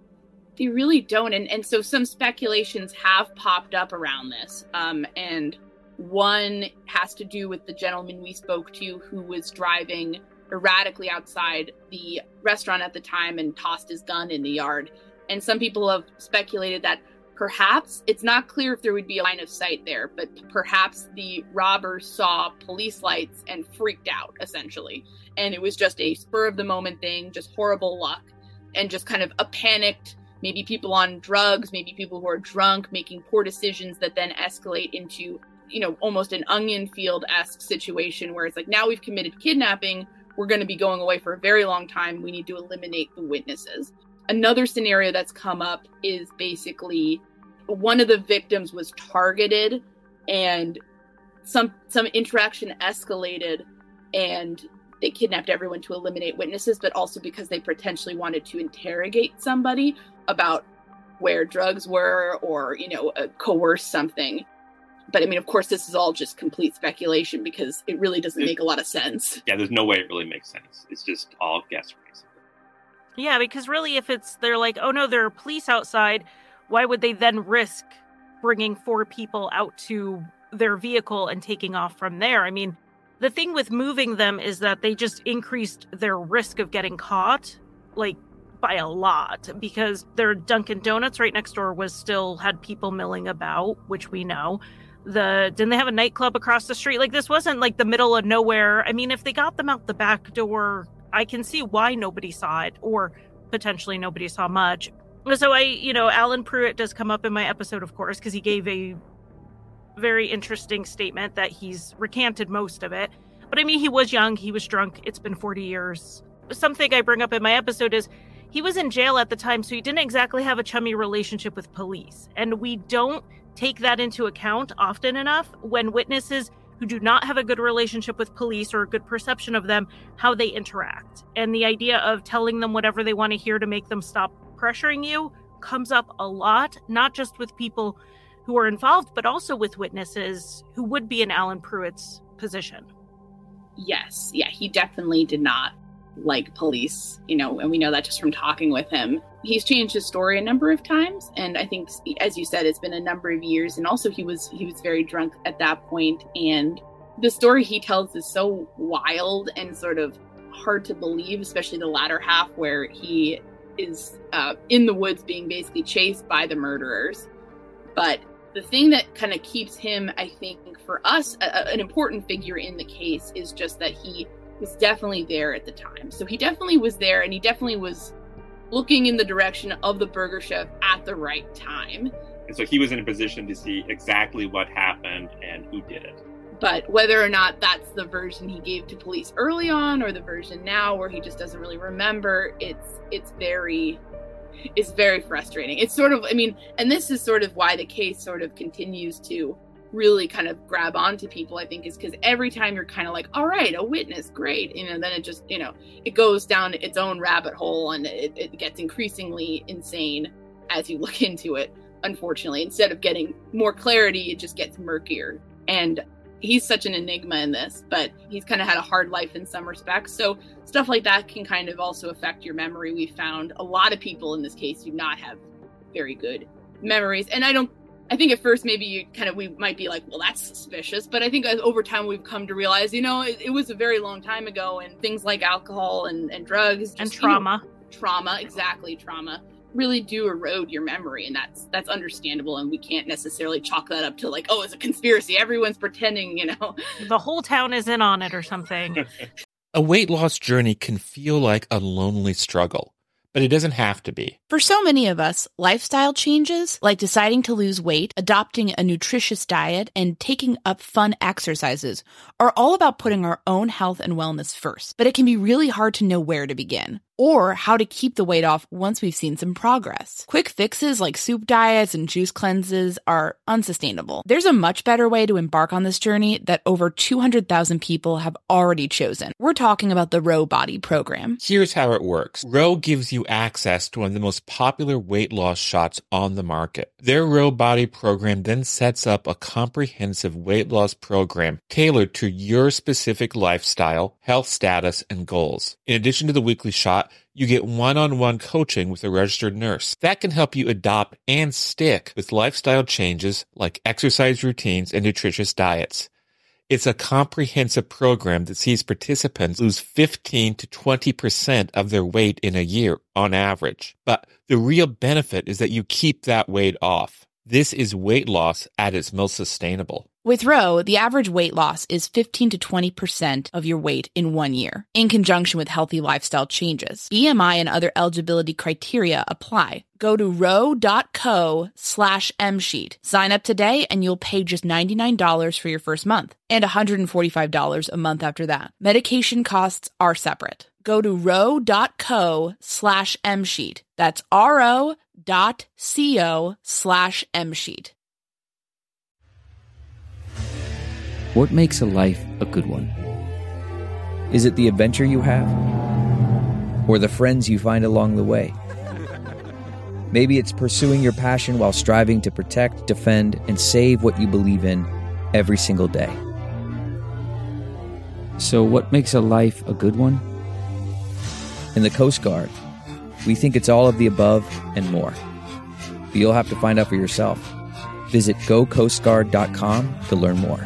[SPEAKER 8] They really don't. And, and so some speculations have popped up around this. Um, and one has to do with the gentleman we spoke to who was driving erratically outside the restaurant at the time and tossed his gun in the yard. And some people have speculated that perhaps, it's not clear if there would be a line of sight there, but perhaps the robber saw police lights and freaked out, essentially. And it was just a spur of the moment thing, just horrible luck, and just kind of a panicked, maybe people on drugs, maybe people who are drunk, making poor decisions that then escalate into, you know, almost an Onion Field-esque situation where it's like, now we've committed kidnapping, we're going to be going away for a very long time, we need to eliminate the witnesses. Another scenario that's come up is basically one of the victims was targeted and some some interaction escalated and they kidnapped everyone to eliminate witnesses, but also because they potentially wanted to interrogate somebody about where drugs were or, you know, uh, coerce something. But I mean, of course, this is all just complete speculation because it really doesn't make a lot of sense.
[SPEAKER 7] Yeah, there's no way it really makes sense. It's just all guesswork.
[SPEAKER 6] Yeah, because really, if it's, they're like, oh no, there are police outside, why would they then risk bringing four people out to their vehicle and taking off from there? I mean, the thing with moving them is that they just increased their risk of getting caught, like, by a lot, because their Dunkin' Donuts right next door was still had people milling about, which we know. The didn't they have a nightclub across the street? Like, this wasn't like the middle of nowhere. I mean, if they got them out the back door, I can see why nobody saw it, or potentially nobody saw much. So I, you know, Alan Pruitt does come up in my episode, of course, because he gave a very interesting statement that he's recanted most of it. But I mean, he was young, he was drunk, it's been forty years. Something I bring up in my episode is he was in jail at the time, so he didn't exactly have a chummy relationship with police. And we don't take that into account often enough when witnesses who do not have a good relationship with police or a good perception of them, how they interact. And the idea of telling them whatever they want to hear to make them stop pressuring you comes up a lot, not just with people who are involved, but also with witnesses who would be in Alan Pruitt's position.
[SPEAKER 8] Yes, yeah, he definitely did not like police, you know, and we know that just from talking with him. He's changed his story a number of times, and I think, as you said, it's been a number of years, and also he was he was very drunk at that point, and the story he tells is so wild and sort of hard to believe, especially the latter half where he is uh, in the woods being basically chased by the murderers. But the thing that kind of keeps him, I think, for us, a, an important figure in the case is just that he was definitely there at the time. So he definitely was there, and he definitely was looking in the direction of the Burger Chef at the right time.
[SPEAKER 7] And so he was in a position to see exactly what happened and who did it.
[SPEAKER 8] But whether or not that's the version he gave to police early on or the version now where he just doesn't really remember, it's it's very it's very frustrating. It's sort of, I mean, and this is sort of why the case sort of continues to really kind of grab onto people, I think, is because every time you're kind of like, all right, a witness, great. You know, then it just, you know, it goes down its own rabbit hole and it, it gets increasingly insane as you look into it, unfortunately. Instead of getting more clarity, it just gets murkier. And he's such an enigma in this, but he's kind of had a hard life in some respects. So stuff like that can kind of also affect your memory. We found a lot of people in this case do not have very good memories. And I don't, I think at first maybe you kind of, we might be like, well, that's suspicious. But I think as over time we've come to realize, you know, it, it was a very long time ago, and things like alcohol and, and drugs. Just,
[SPEAKER 6] and trauma.
[SPEAKER 8] You know, trauma, exactly, trauma. really do erode your memory, and that's that's understandable, and we can't necessarily chalk that up to like, oh, it's a conspiracy, everyone's pretending, you know,
[SPEAKER 6] the whole town is in on it or something.
[SPEAKER 5] A weight loss journey can feel like a lonely struggle, but it doesn't have to be.
[SPEAKER 4] For so many of us, lifestyle changes, like deciding to lose weight, adopting a nutritious diet, and taking up fun exercises, are all about putting our own health and wellness first. But it can be really hard to know where to begin, or how to keep the weight off once we've seen some progress. Quick fixes like soup diets and juice cleanses are unsustainable. There's a much better way to embark on this journey that over two hundred thousand people have already chosen. We're talking about the Row Body program.
[SPEAKER 5] Here's how it works. Row gives you access to one of the most popular weight loss shots on the market. Their Row Body program then sets up a comprehensive weight loss program tailored to your specific lifestyle, health status, and goals. In addition to the weekly shot, you get one-on-one coaching with a registered nurse. That can help you adopt and stick with lifestyle changes like exercise routines and nutritious diets. It's a comprehensive program that sees participants lose fifteen to twenty percent of their weight in a year on average. But the real benefit is that you keep that weight off. This is weight loss at its most sustainable.
[SPEAKER 4] With Row, the average weight loss is fifteen to twenty percent of your weight in one year, in conjunction with healthy lifestyle changes. B M I and other eligibility criteria apply. Go to row.co slash msheet. Sign up today and you'll pay just ninety-nine dollars for your first month and one hundred forty-five dollars a month after that. Medication costs are separate. Go to row.co slash msheet. That's ro.co slash msheet.
[SPEAKER 9] What makes a life a good one? Is it the adventure you have? Or the friends you find along the way? Maybe it's pursuing your passion while striving to protect, defend, and save what you believe in every single day. So what makes a life a good one? In the Coast Guard, we think it's all of the above and more. But you'll have to find out for yourself. Visit go coast guard dot com to learn more.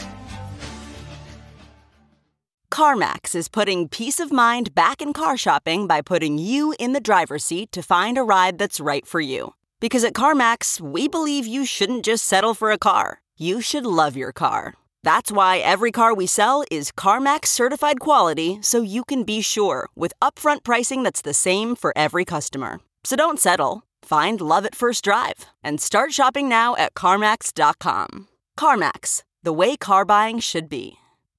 [SPEAKER 10] CarMax is putting peace of mind back in car shopping by putting you in the driver's seat to find a ride that's right for you. Because at CarMax, we believe you shouldn't just settle for a car. You should love your car. That's why every car we sell is CarMax certified quality, so you can be sure with upfront pricing that's the same for every customer. So don't settle. Find love at first drive and start shopping now at CarMax dot com. CarMax, the way car buying should be.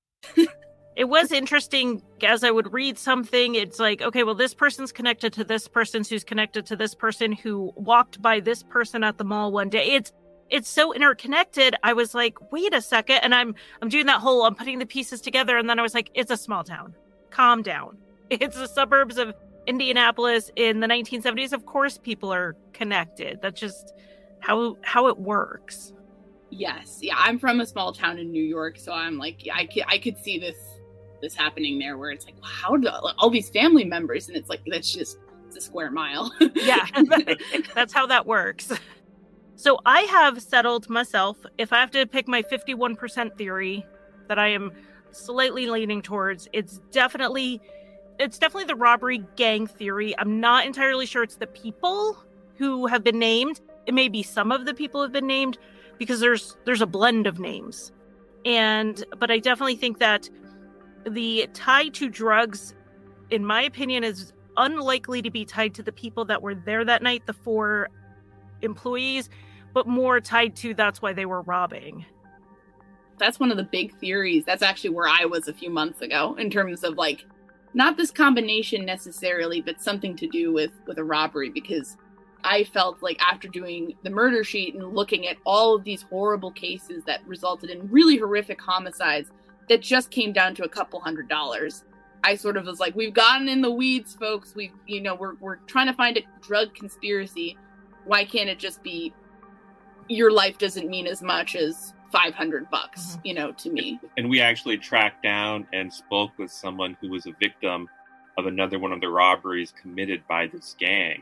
[SPEAKER 6] It was interesting as I would read something. It's like, okay, well, this person's connected to this person who's connected to this person who walked by this person at the mall one day. It's it's so interconnected. I was like, wait a second. And I'm I'm doing that whole, I'm putting the pieces together. And then I was like, it's a small town. Calm down. It's the suburbs of Indianapolis in the nineteen seventies. Of course, people are connected. That's just how how it works.
[SPEAKER 8] Yes. Yeah. I'm from a small town in New York. So I'm like, yeah, I could, I could see this. this happening there, where it's like, well, how do all these family members, and it's like, that's just it's a square mile.
[SPEAKER 6] Yeah, that's how that works. So I have settled myself, if I have to pick my fifty-one percent theory that I am slightly leaning towards, it's definitely it's definitely the robbery gang theory. I'm not entirely sure it's the people who have been named. It may be some of the people have been named, because there's there's a blend of names. And but I definitely think that the tie to drugs, in my opinion, is unlikely to be tied to the people that were there that night, the four employees, but more tied to that's why they were robbing.
[SPEAKER 8] That's one of the big theories. That's actually where I was a few months ago, in terms of like, not this combination necessarily, but something to do with, with a robbery, because I felt like after doing the murder sheet and looking at all of these horrible cases that resulted in really horrific homicides, that just came down to a couple hundred dollars. I sort of was like, we've gotten in the weeds, folks. We, you know, we're we're trying to find a drug conspiracy. Why can't it just be your life doesn't mean as much as five hundred bucks, you know, to me.
[SPEAKER 7] And we actually tracked down and spoke with someone who was a victim of another one of the robberies committed by this gang.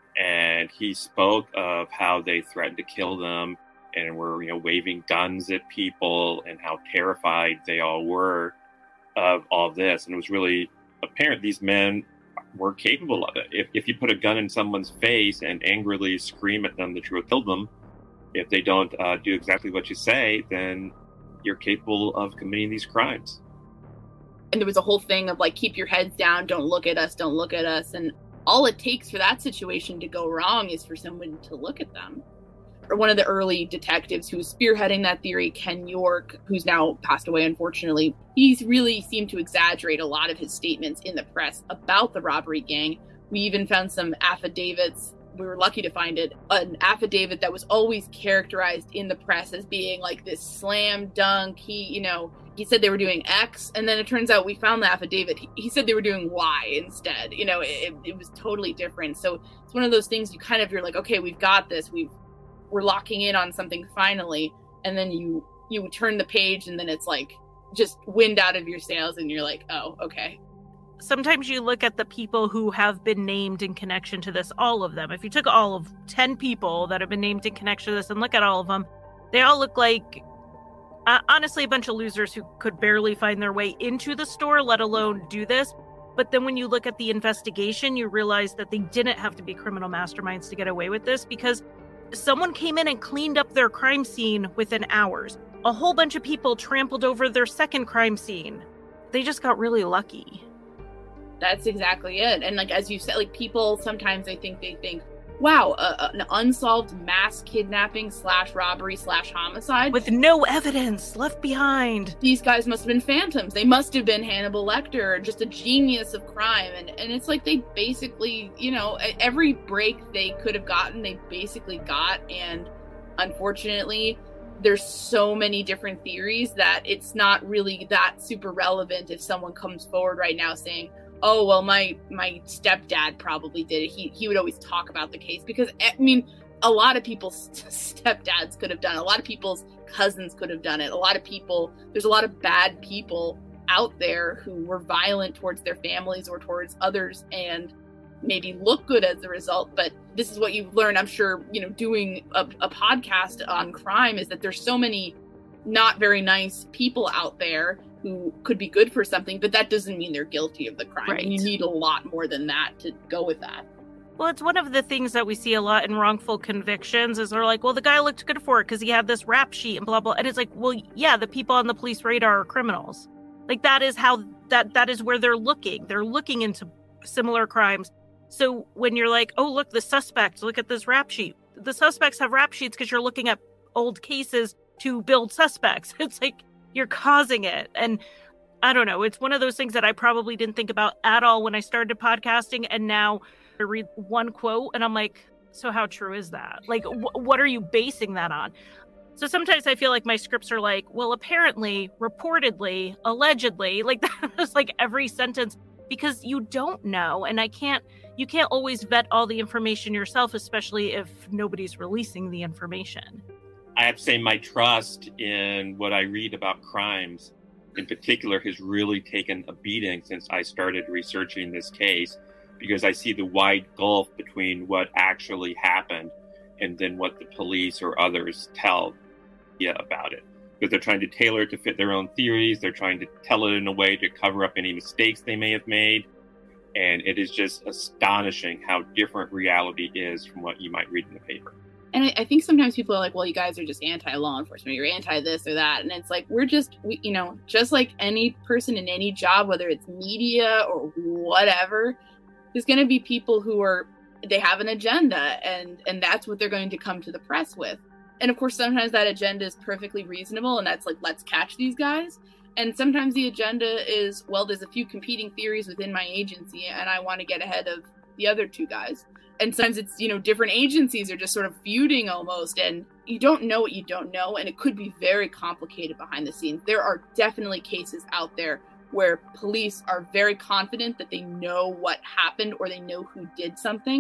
[SPEAKER 7] And he spoke of how they threatened to kill them and were, you know, waving guns at people and how terrified they all were of all this. And it was really apparent these men were capable of it. If, if you put a gun in someone's face and angrily scream at them that you will kill them, if they don't uh, do exactly what you say, then you're capable of committing these crimes.
[SPEAKER 8] And there was a whole thing of like, keep your heads down, don't look at us, don't look at us. And all it takes for that situation to go wrong is for someone to look at them. Or one of the early detectives who was spearheading that theory, Ken York, who's now passed away, unfortunately, he's really seemed to exaggerate a lot of his statements in the press about the robbery gang. We even found some affidavits. We were lucky to find it, an affidavit that was always characterized in the press as being like this slam dunk. He, you know, he said they were doing X, and then it turns out we found the affidavit. He, he said they were doing Y instead. You know, it, it was totally different. So it's one of those things you kind of, you're like, okay, we've got this. We've, we're locking in on something finally. And then you, you turn the page and then it's like just wind out of your sails and you're like, oh, okay.
[SPEAKER 6] Sometimes you look at the people who have been named in connection to this, all of them. If you took all of ten people that have been named in connection to this and look at all of them, they all look like, uh, honestly, a bunch of losers who could barely find their way into the store, let alone do this. But then when you look at the investigation, you realize that they didn't have to be criminal masterminds to get away with this, because someone came in and cleaned up their crime scene within hours. A whole bunch of people trampled over their second crime scene. They just got really lucky.
[SPEAKER 8] That's exactly it. And like, as you said, like people, sometimes I think they think, wow, uh, an unsolved mass kidnapping slash robbery slash homicide.
[SPEAKER 6] With no evidence left behind.
[SPEAKER 8] These guys must have been phantoms. They must have been Hannibal Lecter, just a genius of crime. And, and it's like they basically, you know, every break they could have gotten, they basically got. And unfortunately, there's so many different theories that it's not really that super relevant if someone comes forward right now saying, oh, well, my my stepdad probably did it. He he would always talk about the case because, I mean, a lot of people's stepdads could have done it. A lot of people's cousins could have done it. A lot of people, there's a lot of bad people out there who were violent towards their families or towards others and maybe look good as a result. But this is what you've learned, I'm sure, you know, doing a, a podcast on crime, is that there's so many not very nice people out there who could be good for something, but that doesn't mean they're guilty of the crime.
[SPEAKER 6] Right.
[SPEAKER 8] And you need a lot more than that to go with that.
[SPEAKER 6] Well, it's one of the things that we see a lot in wrongful convictions is they're like, well, the guy looked good for it because he had this rap sheet and blah, blah. And it's like, well, yeah, the people on the police radar are criminals. Like that is how that that is where they're looking. They're looking into similar crimes. So when you're like, oh, look, the suspect, look at this rap sheet. The suspects have rap sheets because you're looking at old cases to build suspects. It's like, you're causing it. And I don't know, it's one of those things that I probably didn't think about at all when I started podcasting. And now I read one quote and I'm like, so how true is that? Like, wh- what are you basing that on? So sometimes I feel like my scripts are like, well, apparently, reportedly, allegedly, like that is like every sentence, because you don't know. And I can't, you can't always vet all the information yourself, especially if nobody's releasing the information.
[SPEAKER 7] I have to say my trust in what I read about crimes in particular has really taken a beating since I started researching this case, because I see the wide gulf between what actually happened and then what the police or others tell you about it. Because they're trying to tailor it to fit their own theories. They're trying to tell it in a way to cover up any mistakes they may have made. And it is just astonishing how different reality is from what you might read in the paper.
[SPEAKER 8] And I, I think sometimes people are like, well, you guys are just anti-law enforcement. You're anti this or that. And it's like, we're just, we, you know, just like any person in any job, whether it's media or whatever, there's going to be people who are, they have an agenda and, and that's what they're going to come to the press with. And of course, sometimes that agenda is perfectly reasonable. And that's like, let's catch these guys. And sometimes the agenda is, well, there's a few competing theories within my agency and I want to get ahead of the other two guys. And sometimes it's, you know, different agencies are just sort of feuding almost, and you don't know what you don't know, and it could be very complicated behind the scenes. There are definitely cases out there where police are very confident that they know what happened or they know who did something,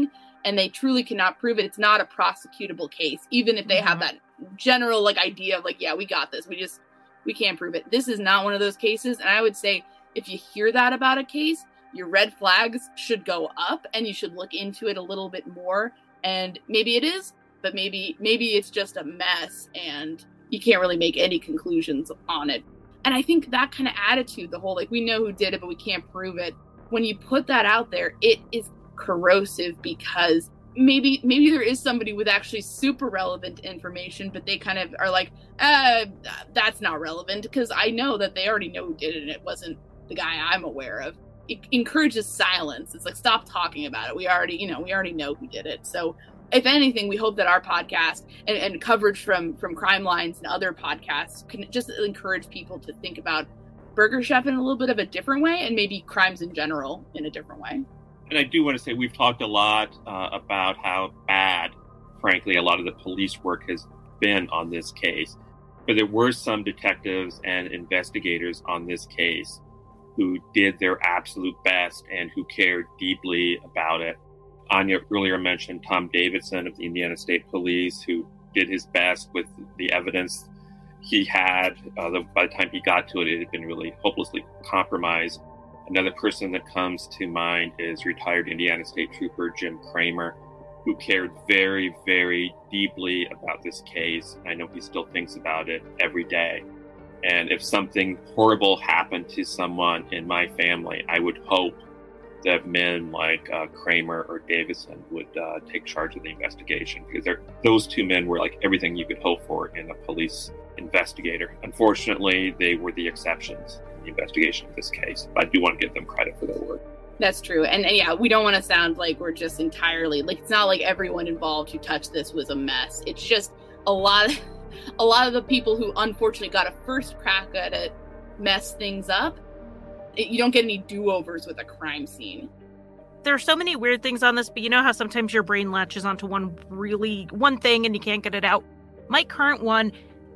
[SPEAKER 8] and they truly cannot prove it, it's not a prosecutable case, even if they mm-hmm. have that general like idea of like, yeah, we got this. We just, we can't prove it. This is not one of those cases. And I would say if you hear that about a case, your red flags should go up and you should look into it a little bit more. And maybe it is, but maybe, maybe it's just a mess and you can't really make any conclusions on it. And I think that kind of attitude, the whole, like, we know who did it, but we can't prove it. When you put that out there, it is corrosive because maybe maybe there is somebody with actually super relevant information, but they kind of are like, uh, that's not relevant because I know that they already know who did it and it wasn't the guy I'm aware of. It encourages silence. It's like, stop talking about it. We already, you know, we already know who did it. So if anything, we hope that our podcast and, and coverage from, from Crime Lines and other podcasts can just encourage people to think about Burger Chef in a little bit of a different way and maybe crimes in general in a different way.
[SPEAKER 7] And I do want to say we've talked a lot uh, about how bad, frankly, a lot of the police work has been on this case. But there were some detectives and investigators on this case who did their absolute best and who cared deeply about it. Anya earlier mentioned Tom Davidson of the Indiana State Police, who did his best with the evidence he had. Uh, the, by the time he got to it, it had been really hopelessly compromised. Another person that comes to mind is retired Indiana State Trooper Jim Kramer, who cared very, very deeply about this case. I know he still thinks about it every day. And if something horrible happened to someone in my family, I would hope that men like uh, Kramer or Davidson would uh, take charge of the investigation, because those two men were like everything you could hope for in a police investigator. Unfortunately, they were the exceptions in the investigation of this case. But I do want to give them credit for their work.
[SPEAKER 8] That's true. And, and yeah, we don't want to sound like we're just entirely, like, it's not like everyone involved who touched this was a mess. It's just a lot of, a lot of the people who unfortunately got a first crack at it mess things up. It, you don't get any do-overs with a crime scene.
[SPEAKER 6] There are so many weird things on this, but you know how sometimes your brain latches onto one really, one thing and you can't get it out? My current one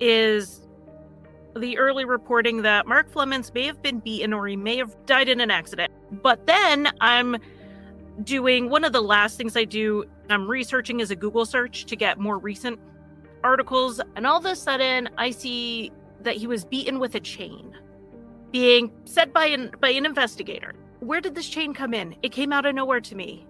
[SPEAKER 6] is the early reporting that Mark Flemons may have been beaten or he may have died in an accident. But then I'm doing one of the last things I do. I'm researching as a Google search to get more recent articles. And all of a sudden I see that he was beaten with a chain being said by an, by an investigator. Where did this chain come in? It came out of nowhere to me.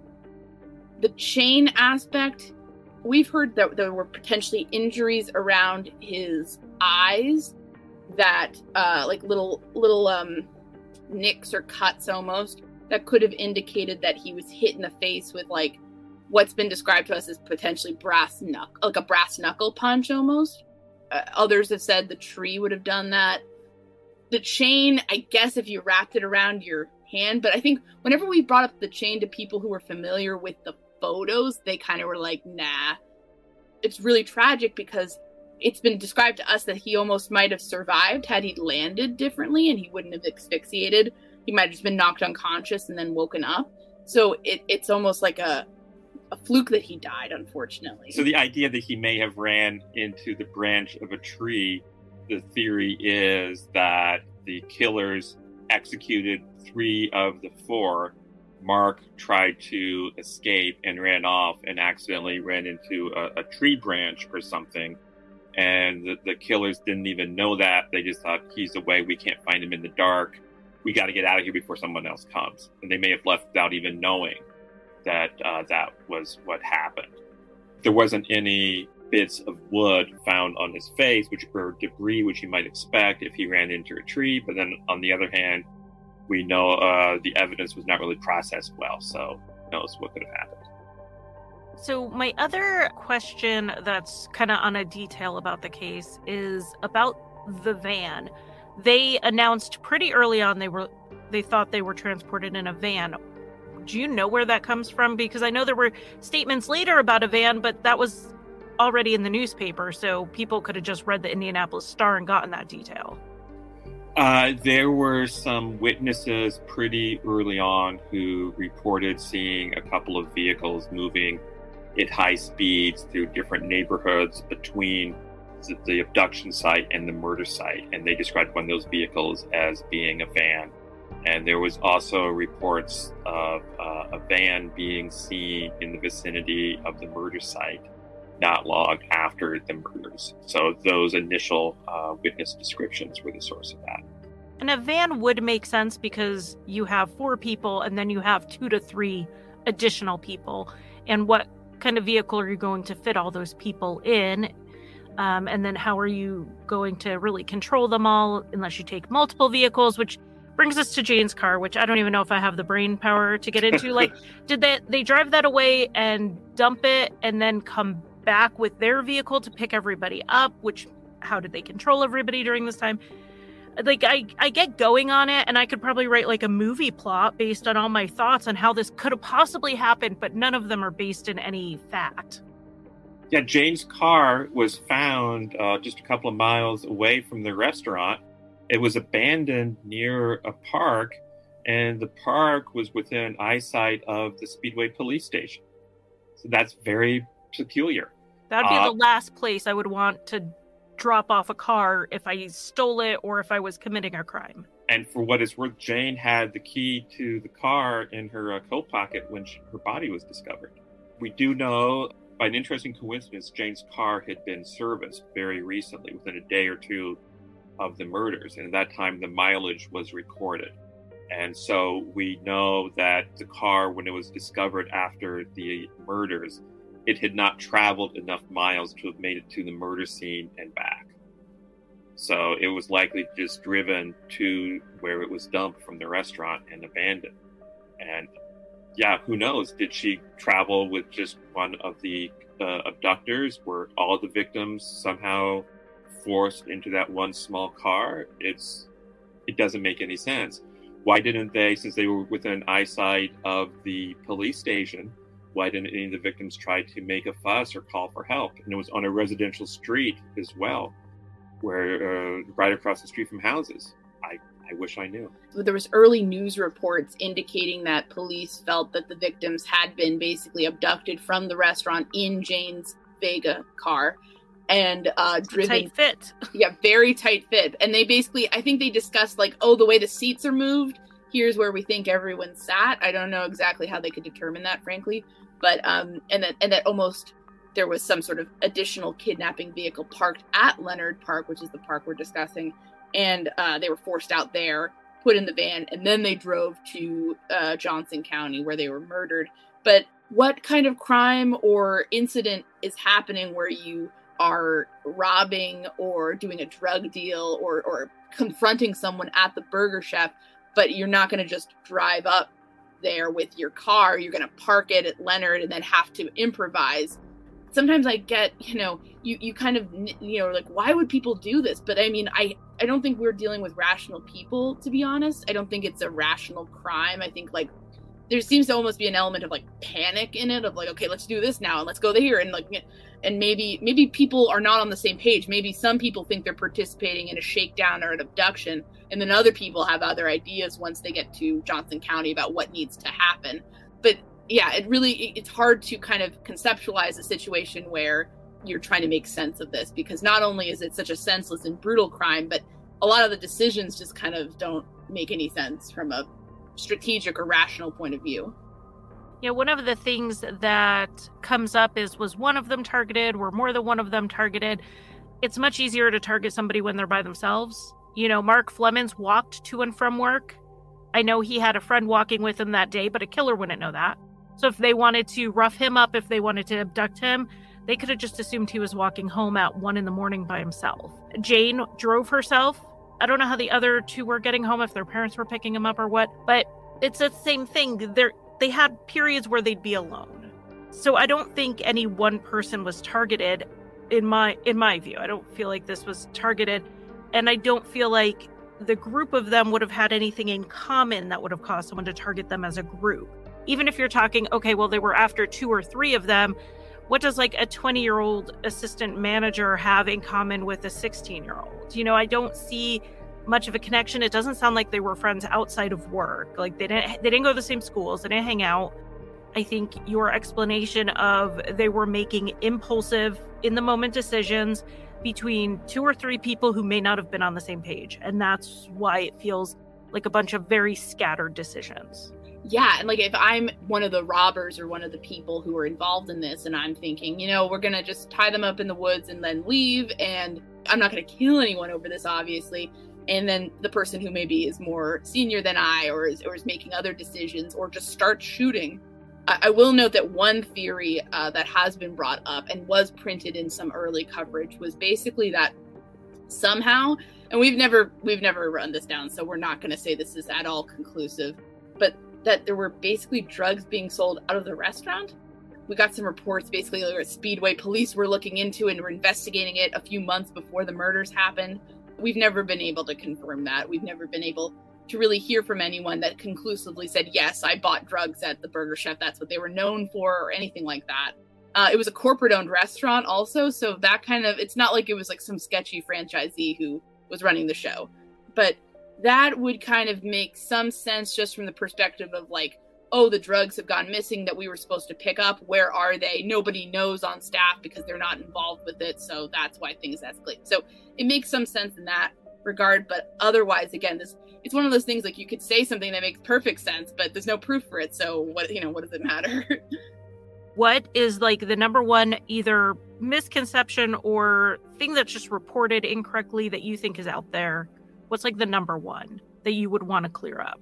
[SPEAKER 8] The chain aspect, we've heard that there were potentially injuries around his eyes that uh, like little little um, nicks or cuts almost that could have indicated that he was hit in the face with like what's been described to us as potentially brass knuckle, like a brass knuckle punch almost. Uh, others have said the tree would have done that. The chain, I guess if you wrapped it around your hand, but I think whenever we brought up the chain to people who were familiar with the photos, they kind of were like, nah. It's really tragic because it's been described to us that he almost might have survived had he landed differently and he wouldn't have asphyxiated. He might have just been knocked unconscious and then woken up. So it, it's almost like a, a fluke that he died, unfortunately.
[SPEAKER 7] So the idea that he may have ran into the branch of a tree, the theory is that the killers executed three of the four. Mark tried to escape and ran off and accidentally ran into a, a tree branch or something. And the, the killers didn't even know that. They just thought, he's away. We can't find him in the dark. We got to get out of here before someone else comes. And they may have left without even knowing that uh, that was what happened. There wasn't any bits of wood found on his face, which were debris, which you might expect if he ran into a tree. But then on the other hand, we know uh, the evidence was not really processed well. So who knows what could have happened.
[SPEAKER 6] So my other question that's kind of on a detail about the case is about the van. They announced pretty early on they were they thought they were transported in a van. Do you know where that comes from? Because I know there were statements later about a van, but that was already in the newspaper, so people could have just read the Indianapolis Star and gotten that detail.
[SPEAKER 7] Uh, there were some witnesses pretty early on who reported seeing a couple of vehicles moving at high speeds through different neighborhoods between the, the abduction site and the murder site. And they described one of those vehicles as being a van. And there was also reports of uh, a van being seen in the vicinity of the murder site not long after the murders. So those initial uh, witness descriptions were the source of that.
[SPEAKER 6] And a van would make sense because you have four people and then you have two to three additional people. And what kind of vehicle are you going to fit all those people in? Um, and then how are you going to really control them all unless you take multiple vehicles, which brings us to Jane's car, which I don't even know if I have the brain power to get into. Like, did they, they drive that away and dump it and then come back with their vehicle to pick everybody up? Which, how did they control everybody during this time? Like, I, I get going on it, and I could probably write like a movie plot based on all my thoughts on how this could have possibly happened, but none of them are based in any fact.
[SPEAKER 7] Yeah, Jane's car was found uh, just a couple of miles away from the restaurant. It was abandoned near a park, and the park was within eyesight of the Speedway police station. So that's very peculiar.
[SPEAKER 6] That would be
[SPEAKER 7] uh,
[SPEAKER 6] the last place I would want to drop off a car if I stole it or if I was committing a crime.
[SPEAKER 7] And for what it's worth, Jane had the key to the car in her uh, coat pocket when she, her body was discovered. We do know, by an interesting coincidence, Jane's car had been serviced very recently, within a day or two of the murders. And at that time, the mileage was recorded. And so we know that the car, when it was discovered after the murders, it had not traveled enough miles to have made it to the murder scene and back. So it was likely just driven to where it was dumped from the restaurant and abandoned. And yeah, who knows? Did she travel with just one of the uh, abductors? Were all the victims somehow forced into that one small car? It's it doesn't make any sense. Why didn't they, since they were within eyesight of the police station, why didn't any of the victims try to make a fuss or call for help? And it was on a residential street as well, where uh, right across the street from houses. I, I wish I knew.
[SPEAKER 8] There was early news reports indicating that police felt that the victims had been basically abducted from the restaurant in Jane's Vega car and uh, driven.
[SPEAKER 6] Tight fit.
[SPEAKER 8] Yeah, very tight fit. And they basically, I think they discussed like, oh, the way the seats are moved, here's where we think everyone sat. I don't know exactly how they could determine that, frankly. But, um, and that, and that almost there was some sort of additional kidnapping vehicle parked at Leonard Park, which is the park we're discussing. And uh, they were forced out there, put in the van, and then they drove to uh, Johnson County where they were murdered. But what kind of crime or incident is happening where you are robbing or doing a drug deal or, or confronting someone at the Burger Chef, but you're not going to just drive up there with your car? You're going to park it at Leonard and then have to improvise. Sometimes I get, you know, you, you kind of, you know, like, why would people do this? But I mean, I, I don't think we're dealing with rational people, to be honest. I don't think it's a rational crime. I think, like, there seems to almost be an element of, like, panic in it, of, like, okay, let's do this now, and let's go here, and, like, and maybe maybe people are not on the same page. Maybe some people think they're participating in a shakedown or an abduction, and then other people have other ideas once they get to Johnson County about what needs to happen. But yeah, it really, it's hard to kind of conceptualize a situation where you're trying to make sense of this, because not only is it such a senseless and brutal crime, but a lot of the decisions just kind of don't make any sense from a strategic or rational point of view.
[SPEAKER 6] Yeah, one of the things that comes up is, was one of them targeted? Were more than one of them targeted? It's much easier to target somebody when they're by themselves. You know, Mark Flemons walked to and from work. I know he had a friend walking with him that day, but a killer wouldn't know that. So if they wanted to rough him up, if they wanted to abduct him, they could have just assumed he was walking home at one in the morning by himself. Jane drove herself. I don't know how the other two were getting home, if their parents were picking them up or what, but it's the same thing. They're, they had periods where they'd be alone. So I don't think any one person was targeted in my in my view. I don't feel like this was targeted. And I don't feel like the group of them would have had anything in common that would have caused someone to target them as a group. Even if you're talking, okay, well, they were after two or three of them, what does like a twenty-year-old assistant manager have in common with a sixteen-year-old? You know, I don't see much of a connection. It doesn't sound like they were friends outside of work. Like they didn't they didn't go to the same schools, they didn't hang out. I think your explanation of they were making impulsive, in the moment decisions between two or three people who may not have been on the same page. And that's why it feels like a bunch of very scattered decisions.
[SPEAKER 8] Yeah, and like if I'm one of the robbers or one of the people who are involved in this and I'm thinking, you know, we're going to just tie them up in the woods and then leave, and I'm not going to kill anyone over this, obviously. And then the person who maybe is more senior than I or is, or is making other decisions or just start shooting. I, I will note that one theory uh, that has been brought up and was printed in some early coverage was basically that somehow, and we've never we've never run this down, so we're not going to say this is at all conclusive, but that there were basically drugs being sold out of the restaurant. We got some reports basically that Speedway police were looking into and were investigating it a few months before the murders happened. We've never been able to confirm that. We've never been able to really hear from anyone that conclusively said, yes, I bought drugs at the Burger Chef, that's what they were known for, or anything like that. Uh, it was a corporate-owned restaurant also, so that kind of, it's not like it was like some sketchy franchisee who was running the show. But that would kind of make some sense just from the perspective of like, oh, the drugs have gone missing that we were supposed to pick up. Where are they? Nobody knows on staff because they're not involved with it. So that's why things escalate. So it makes some sense in that regard. But otherwise, again, this it's one of those things like you could say something that makes perfect sense, but there's no proof for it. So what, you know, what does it matter?
[SPEAKER 6] What is like the number one either misconception or thing that's just reported incorrectly that you think is out there? What's like the number one that you would want to clear up?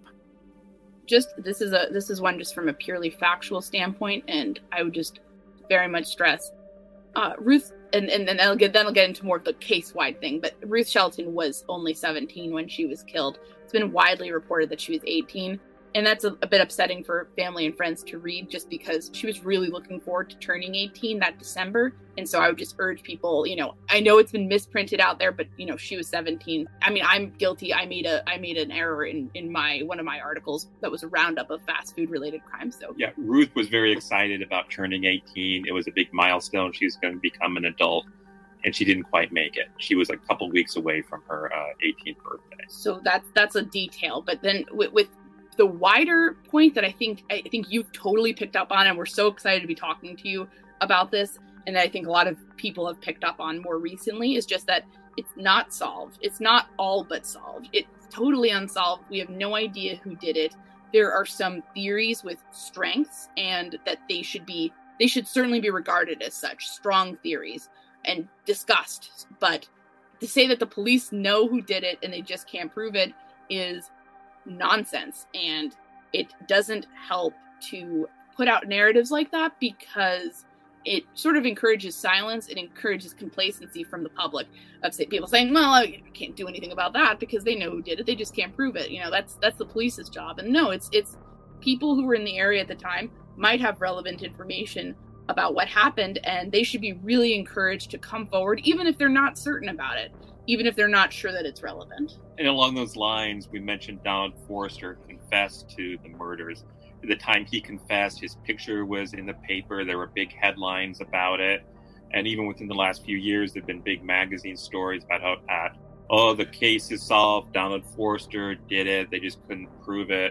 [SPEAKER 8] Just this is a this is one just from a purely factual standpoint, and I would just very much stress uh, Ruth, and and then I'll get then I'll get into more of the case wide thing. But Ruth Shelton was only seventeen when she was killed. It's been widely reported that she was eighteen. And that's a, a bit upsetting for family and friends to read, just because she was really looking forward to turning eighteen that December. And so I would just urge people, you know, I know it's been misprinted out there, but, you know, she was seventeen. I mean, I'm guilty. I made a I made an error in, in my one of my articles that was a roundup of fast food related crimes. So
[SPEAKER 7] yeah, Ruth was very excited about turning eighteen. It was a big milestone. She was going to become an adult, and she didn't quite make it. She was a couple weeks away from her uh, eighteenth birthday.
[SPEAKER 8] So that's that's a detail. But then with, with the wider point that I think I think you've totally picked up on, and we're so excited to be talking to you about this, and I think a lot of people have picked up on more recently, is just that it's not solved. It's not all but solved. It's totally unsolved. We have no idea who did it. There are some theories with strengths, and that they should be they should certainly be regarded as such, strong theories, and discussed. But to say that the police know who did it and they just can't prove it is nonsense, and it doesn't help to put out narratives like that, because it sort of encourages silence. It encourages complacency from the public of say, people saying, well, I can't do anything about that because they know who did it, they just can't prove it. You know, that's that's the police's job. And no, it's it's people who were in the area at the time might have relevant information about what happened, and they should be really encouraged to come forward, even if they're not certain about it, even if they're not sure that it's relevant.
[SPEAKER 7] And along those lines, we mentioned Donald Forster confessed to the murders. At the time he confessed, his picture was in the paper. There were big headlines about it. And even within the last few years, there have been big magazine stories about how, uh, oh, the case is solved. Donald Forster did it. They just couldn't prove it.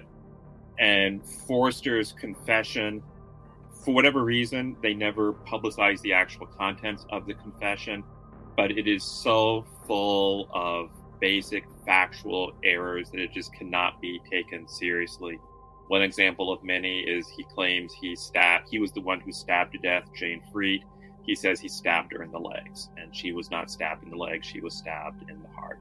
[SPEAKER 7] And Forster's confession, for whatever reason, they never publicized the actual contents of the confession. But it is so full of basic factual errors that it just cannot be taken seriously. One example of many is he claims he stabbed, he was the one who stabbed to death Jane Freed. He says he stabbed her in the legs, and she was not stabbed in the legs, she was stabbed in the heart.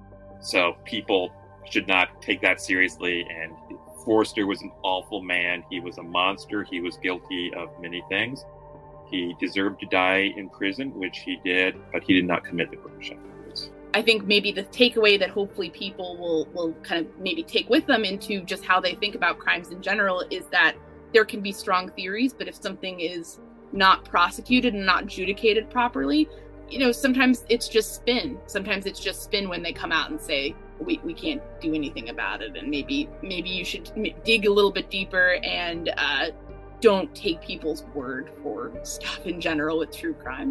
[SPEAKER 7] So people should not take that seriously, and Forster was an awful man. He was a monster. He was guilty of many things. He deserved to die in prison, which he did, but he did not commit the Burger Chef murders.
[SPEAKER 8] I think maybe the takeaway that hopefully people will, will kind of maybe take with them into just how they think about crimes in general is that there can be strong theories, but if something is not prosecuted and not adjudicated properly, you know, sometimes it's just spin. Sometimes it's just spin when they come out and say, we, we can't do anything about it. And maybe maybe you should dig a little bit deeper and uh, don't take people's word for stuff in general with true crime.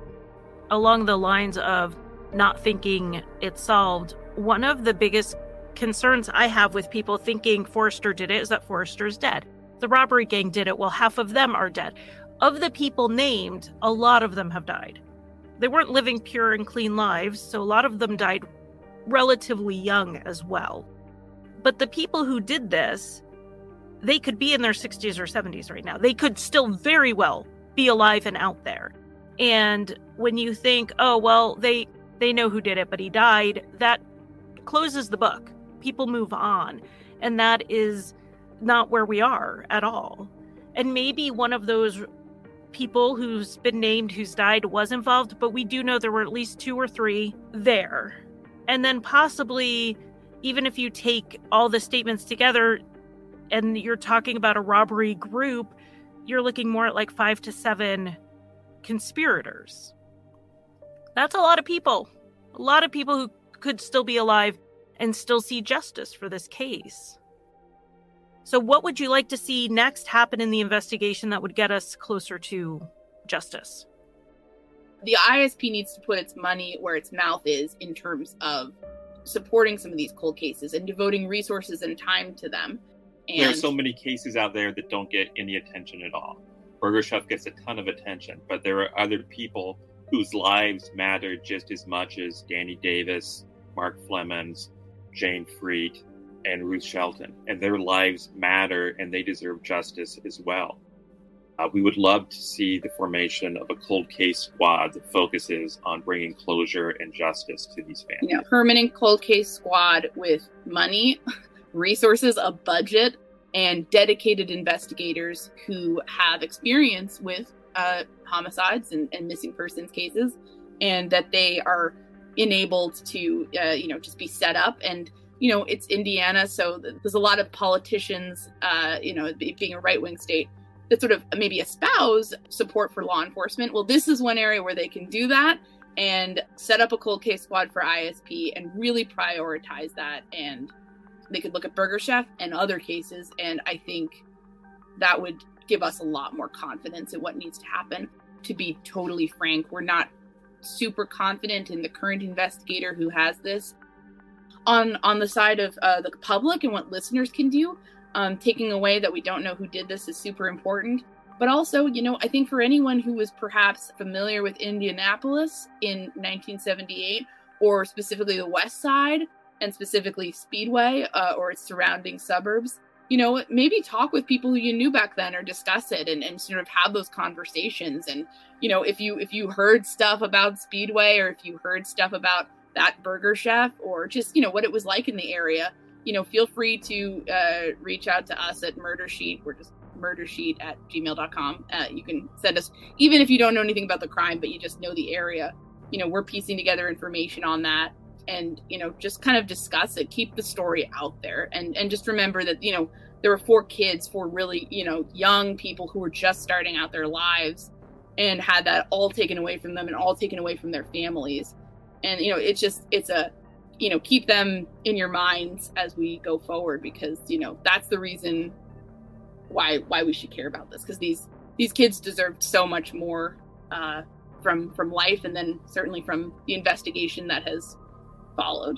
[SPEAKER 6] Along the lines of not thinking it's solved, one of the biggest concerns I have with people thinking Forster did it is that Forster's dead. The robbery gang did it. Well, half of them are dead. Of the people named, a lot of them have died. They weren't living pure and clean lives, so a lot of them died relatively young as well. But the people who did this, they could be in their sixties or seventies right now. They could still very well be alive and out there. And when you think, oh, well, they they know who did it, but he died, that closes the book. People move on. And that is not where we are at all. And maybe one of those people who's been named, who's died, was involved, but we do know there were at least two or three there. And then possibly, even if you take all the statements together and you're talking about a robbery group, you're looking more at like five to seven conspirators. That's a lot of people. A lot of people who could still be alive and still see justice for this case. So what would you like to see next happen in the investigation that would get us closer to justice?
[SPEAKER 8] The I S P needs to put its money where its mouth is in terms of supporting some of these cold cases and devoting resources and time to them. And
[SPEAKER 7] there are so many cases out there that don't get any attention at all. Burger Chef gets a ton of attention, but there are other people whose lives matter just as much as Danny Davis, Mark Flemons, Jane Freet, and Ruth Shelton. And their lives matter, and they deserve justice as well. Uh, we would love to see the formation of a cold case squad that focuses on bringing closure and justice to these families.
[SPEAKER 8] You know, permanent cold case squad with money, resources, a budget, and dedicated investigators who have experience with uh, homicides and, and missing persons cases, and that they are enabled to, uh, you know, just be set up. And, you know, it's Indiana, so there's a lot of politicians, uh, you know, being a right-wing state, that sort of maybe espouse support for law enforcement. Well, this is one area where they can do that and set up a cold case squad for I S P and really prioritize that. And they could look at Burger Chef and other cases, and I think that would give us a lot more confidence in what needs to happen. To be totally frank, we're not super confident in the current investigator who has this. On on the side of uh, the public and what listeners can do, um, taking away that we don't know who did this is super important. But also, you know, I think for anyone who was perhaps familiar with Indianapolis in nineteen seventy-eight, or specifically the West Side, and specifically Speedway uh, or its surrounding suburbs, you know, maybe talk with people who you knew back then or discuss it and, and sort of have those conversations. And, you know, if you if you heard stuff about Speedway, or if you heard stuff about that Burger Chef, or just, you know, what it was like in the area, you know, feel free to uh, reach out to us at Murder Sheet. We're just murdersheet at gmail dot com. Uh, you can send us, even if you don't know anything about the crime, but you just know the area, you know, we're piecing together information on that. And, you know, just kind of discuss it, keep the story out there. And, and just remember that, you know, there were four kids, four really, you know, young people who were just starting out their lives and had that all taken away from them and all taken away from their families. And, you know, it's just, it's a, you know, keep them in your minds as we go forward, because, you know, that's the reason why, why we should care about this. Because these, these kids deserved so much more uh, from, from life, and then certainly from the investigation that has followed.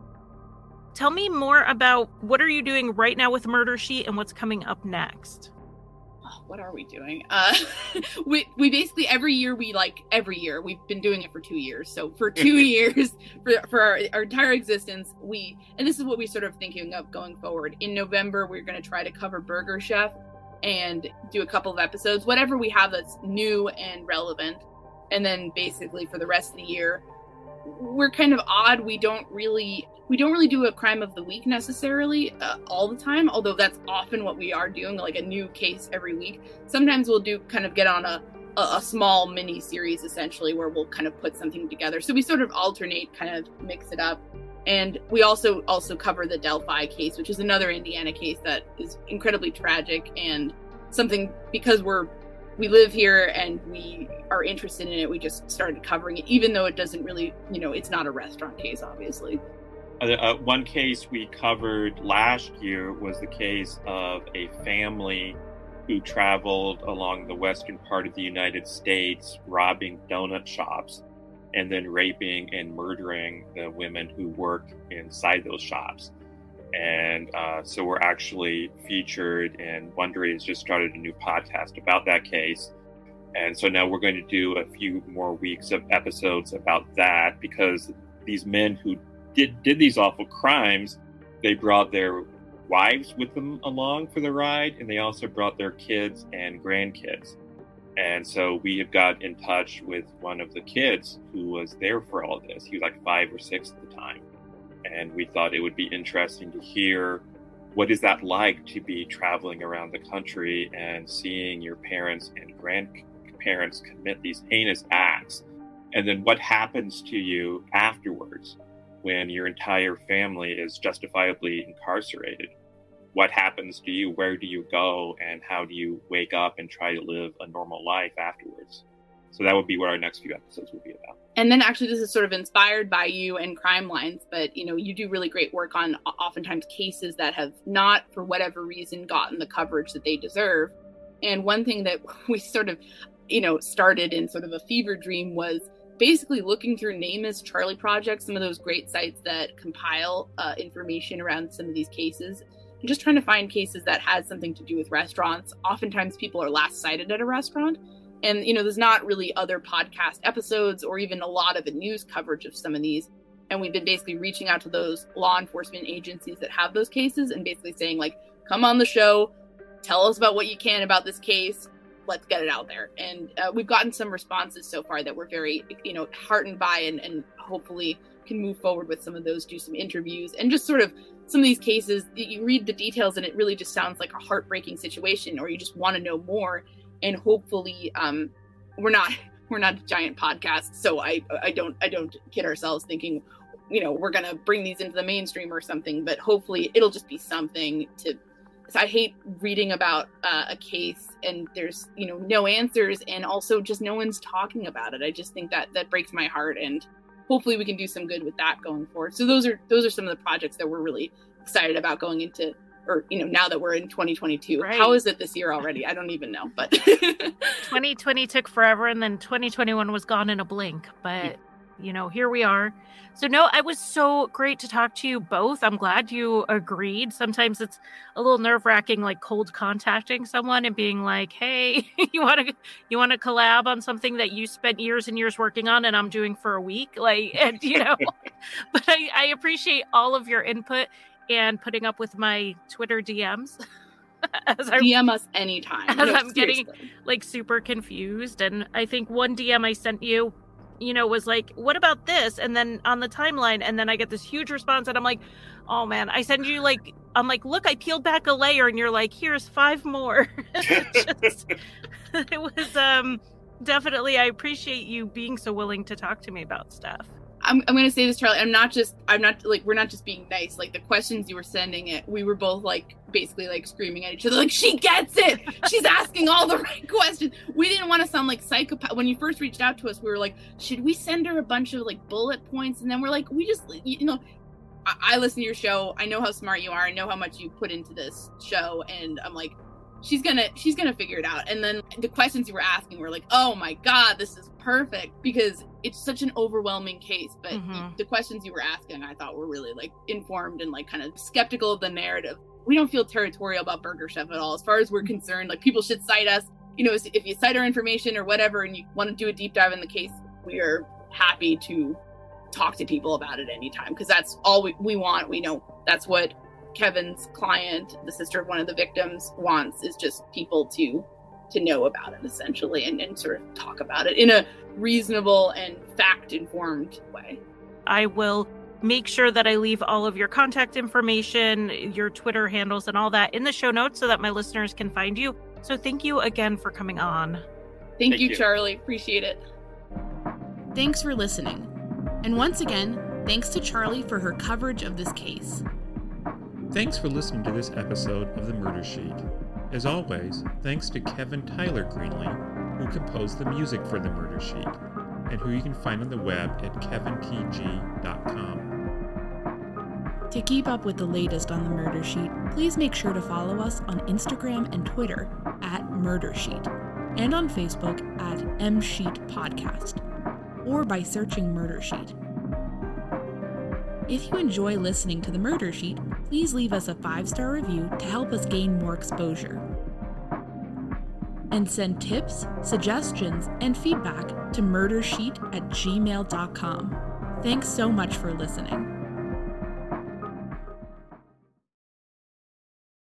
[SPEAKER 6] Tell me more about what are you doing right now with Murder Sheet and what's coming up next?
[SPEAKER 8] Oh, what are we doing? Uh, we we basically every year we like every year we've been doing it for two years. So for two years for for our, our entire existence, we and this is what we sort of thinking of going forward. In November, we're going to try to cover Burger Chef and do a couple of episodes, whatever we have that's new and relevant, and then basically for the rest of the year, we're kind of odd. We don't really we don't really do a crime of the week necessarily uh, all the time, although that's often what we are doing, like a new case every week. Sometimes we'll do kind of get on a, a, a small mini series essentially where we'll kind of put something together. So we sort of alternate, kind of mix it up. And we also also cover the Delphi case, which is another Indiana case that is incredibly tragic, and something, because we're we live here and we are interested in it, we just started covering it, even though it doesn't really, you know, it's not a restaurant case, obviously.
[SPEAKER 7] Uh, uh, one case we covered last year was the case of a family who traveled along the western part of the United States, robbing donut shops and then raping and murdering the women who worked inside those shops. And uh, so we're actually featured, and Wondery has just started a new podcast about that case. And so now we're going to do a few more weeks of episodes about that, because these men who did, did these awful crimes, they brought their wives with them along for the ride, and they also brought their kids and grandkids. And so we have got in touch with one of the kids who was there for all of this. He was like five or six at the time. And we thought it would be interesting to hear, what is that like to be traveling around the country and seeing your parents and grandparents commit these heinous acts? And then what happens to you afterwards when your entire family is justifiably incarcerated? What happens to you? Where do you go? And how do you wake up and try to live a normal life afterwards? So that would be what our next few episodes would be about.
[SPEAKER 8] And then actually this is sort of inspired by you and Crime Lines, but you know, you do really great work on oftentimes cases that have not, for whatever reason, gotten the coverage that they deserve. And one thing that we sort of, you know, started in sort of a fever dream was basically looking through Name Is Charlie Project, some of those great sites that compile uh, information around some of these cases. And just trying to find cases that had something to do with restaurants. Oftentimes people are last sighted at a restaurant. And, you know, there's not really other podcast episodes or even a lot of the news coverage of some of these. And we've been basically reaching out to those law enforcement agencies that have those cases and basically saying, like, come on the show, tell us about what you can about this case. Let's get it out there. And uh, we've gotten some responses so far that we're very, you know, heartened by, and, and hopefully can move forward with some of those, do some interviews, and just sort of some of these cases, you read the details and it really just sounds like a heartbreaking situation, or you just want to know more. And hopefully um, we're not, we're not a giant podcast. So I, I don't, I don't kid ourselves thinking, you know, we're going to bring these into the mainstream or something, but hopefully it'll just be something to, because I hate reading about uh, a case and there's, you know, no answers, and also just no one's talking about it. I just think that that breaks my heart, and hopefully we can do some good with that going forward. So those are those are some of the projects that we're really excited about going into, or, you know, now that we're in twenty twenty-two. Right. How is it this year already? I don't even know, but
[SPEAKER 6] twenty twenty took forever, and then twenty twenty-one was gone in a blink, but you know, here we are. So no, it was so great to talk to you both. I'm glad you agreed. Sometimes it's a little nerve-wracking, like cold contacting someone and being like, hey, you want to you want to collab on something that you spent years and years working on and I'm doing for a week? Like, and you know, but I, I appreciate all of your input and putting up with my Twitter D Ms.
[SPEAKER 8] As I, D M us anytime.
[SPEAKER 6] As no, I'm seriously. getting like super confused. And I think one D M I sent you, you know, was like, what about this? And then on the timeline, and then I get this huge response and I'm like, oh man, I send you like, I'm like, look, I peeled back a layer, and you're like, here's five more. Just, it was um definitely, I appreciate you being so willing to talk to me about stuff.
[SPEAKER 8] I'm I'm going to say this, Charlie. I'm not just, I'm not like, we're not just being nice. Like the questions you were sending it, we were both like, basically like screaming at each other, like, she gets it. She's asking all the right questions. We didn't want to sound like psychopath. When you first reached out to us, we were like, should we send her a bunch of like bullet points? And then we're like, we just, you know, I, I listen to your show. I know how smart you are. I know how much you put into this show. And I'm like, she's gonna she's gonna figure it out. And then the questions you were asking were like, oh my god, this is perfect, because it's such an overwhelming case. But mm-hmm. the questions you were asking, I thought, were really like informed and like kind of skeptical of the narrative. We don't feel territorial about Burger Chef at all, as far as we're concerned. Like, people should cite us, you know, if you cite our information or whatever and you want to do a deep dive in the case, we are happy to talk to people about it anytime, because that's all we, we want. We know that's what Kevin's client, the sister of one of the victims, wants, is just people to to know about it, essentially, and, and sort of talk about it in a reasonable and fact-informed way.
[SPEAKER 6] I will make sure that I leave all of your contact information, your Twitter handles, and all that in the show notes so that my listeners can find you. So thank you again for coming on.
[SPEAKER 8] Thank, Thank you, you, Charlie. Appreciate it.
[SPEAKER 4] Thanks for listening. And once again, thanks to Charlie for her coverage of this case.
[SPEAKER 5] Thanks for listening to this episode of The Murder Sheet. As always, thanks to Kevin Tyler Greenlee, who composed the music for The Murder Sheet, and who you can find on the web at kevin t g dot com.
[SPEAKER 4] To keep up with the latest on The Murder Sheet, please make sure to follow us on Instagram and Twitter at Murder Sheet, and on Facebook at M Sheet Podcast, or by searching Murder Sheet. If you enjoy listening to The Murder Sheet, please leave us a five-star review to help us gain more exposure. And send tips, suggestions, and feedback to murdersheet at gmail dot com. Thanks so much for listening.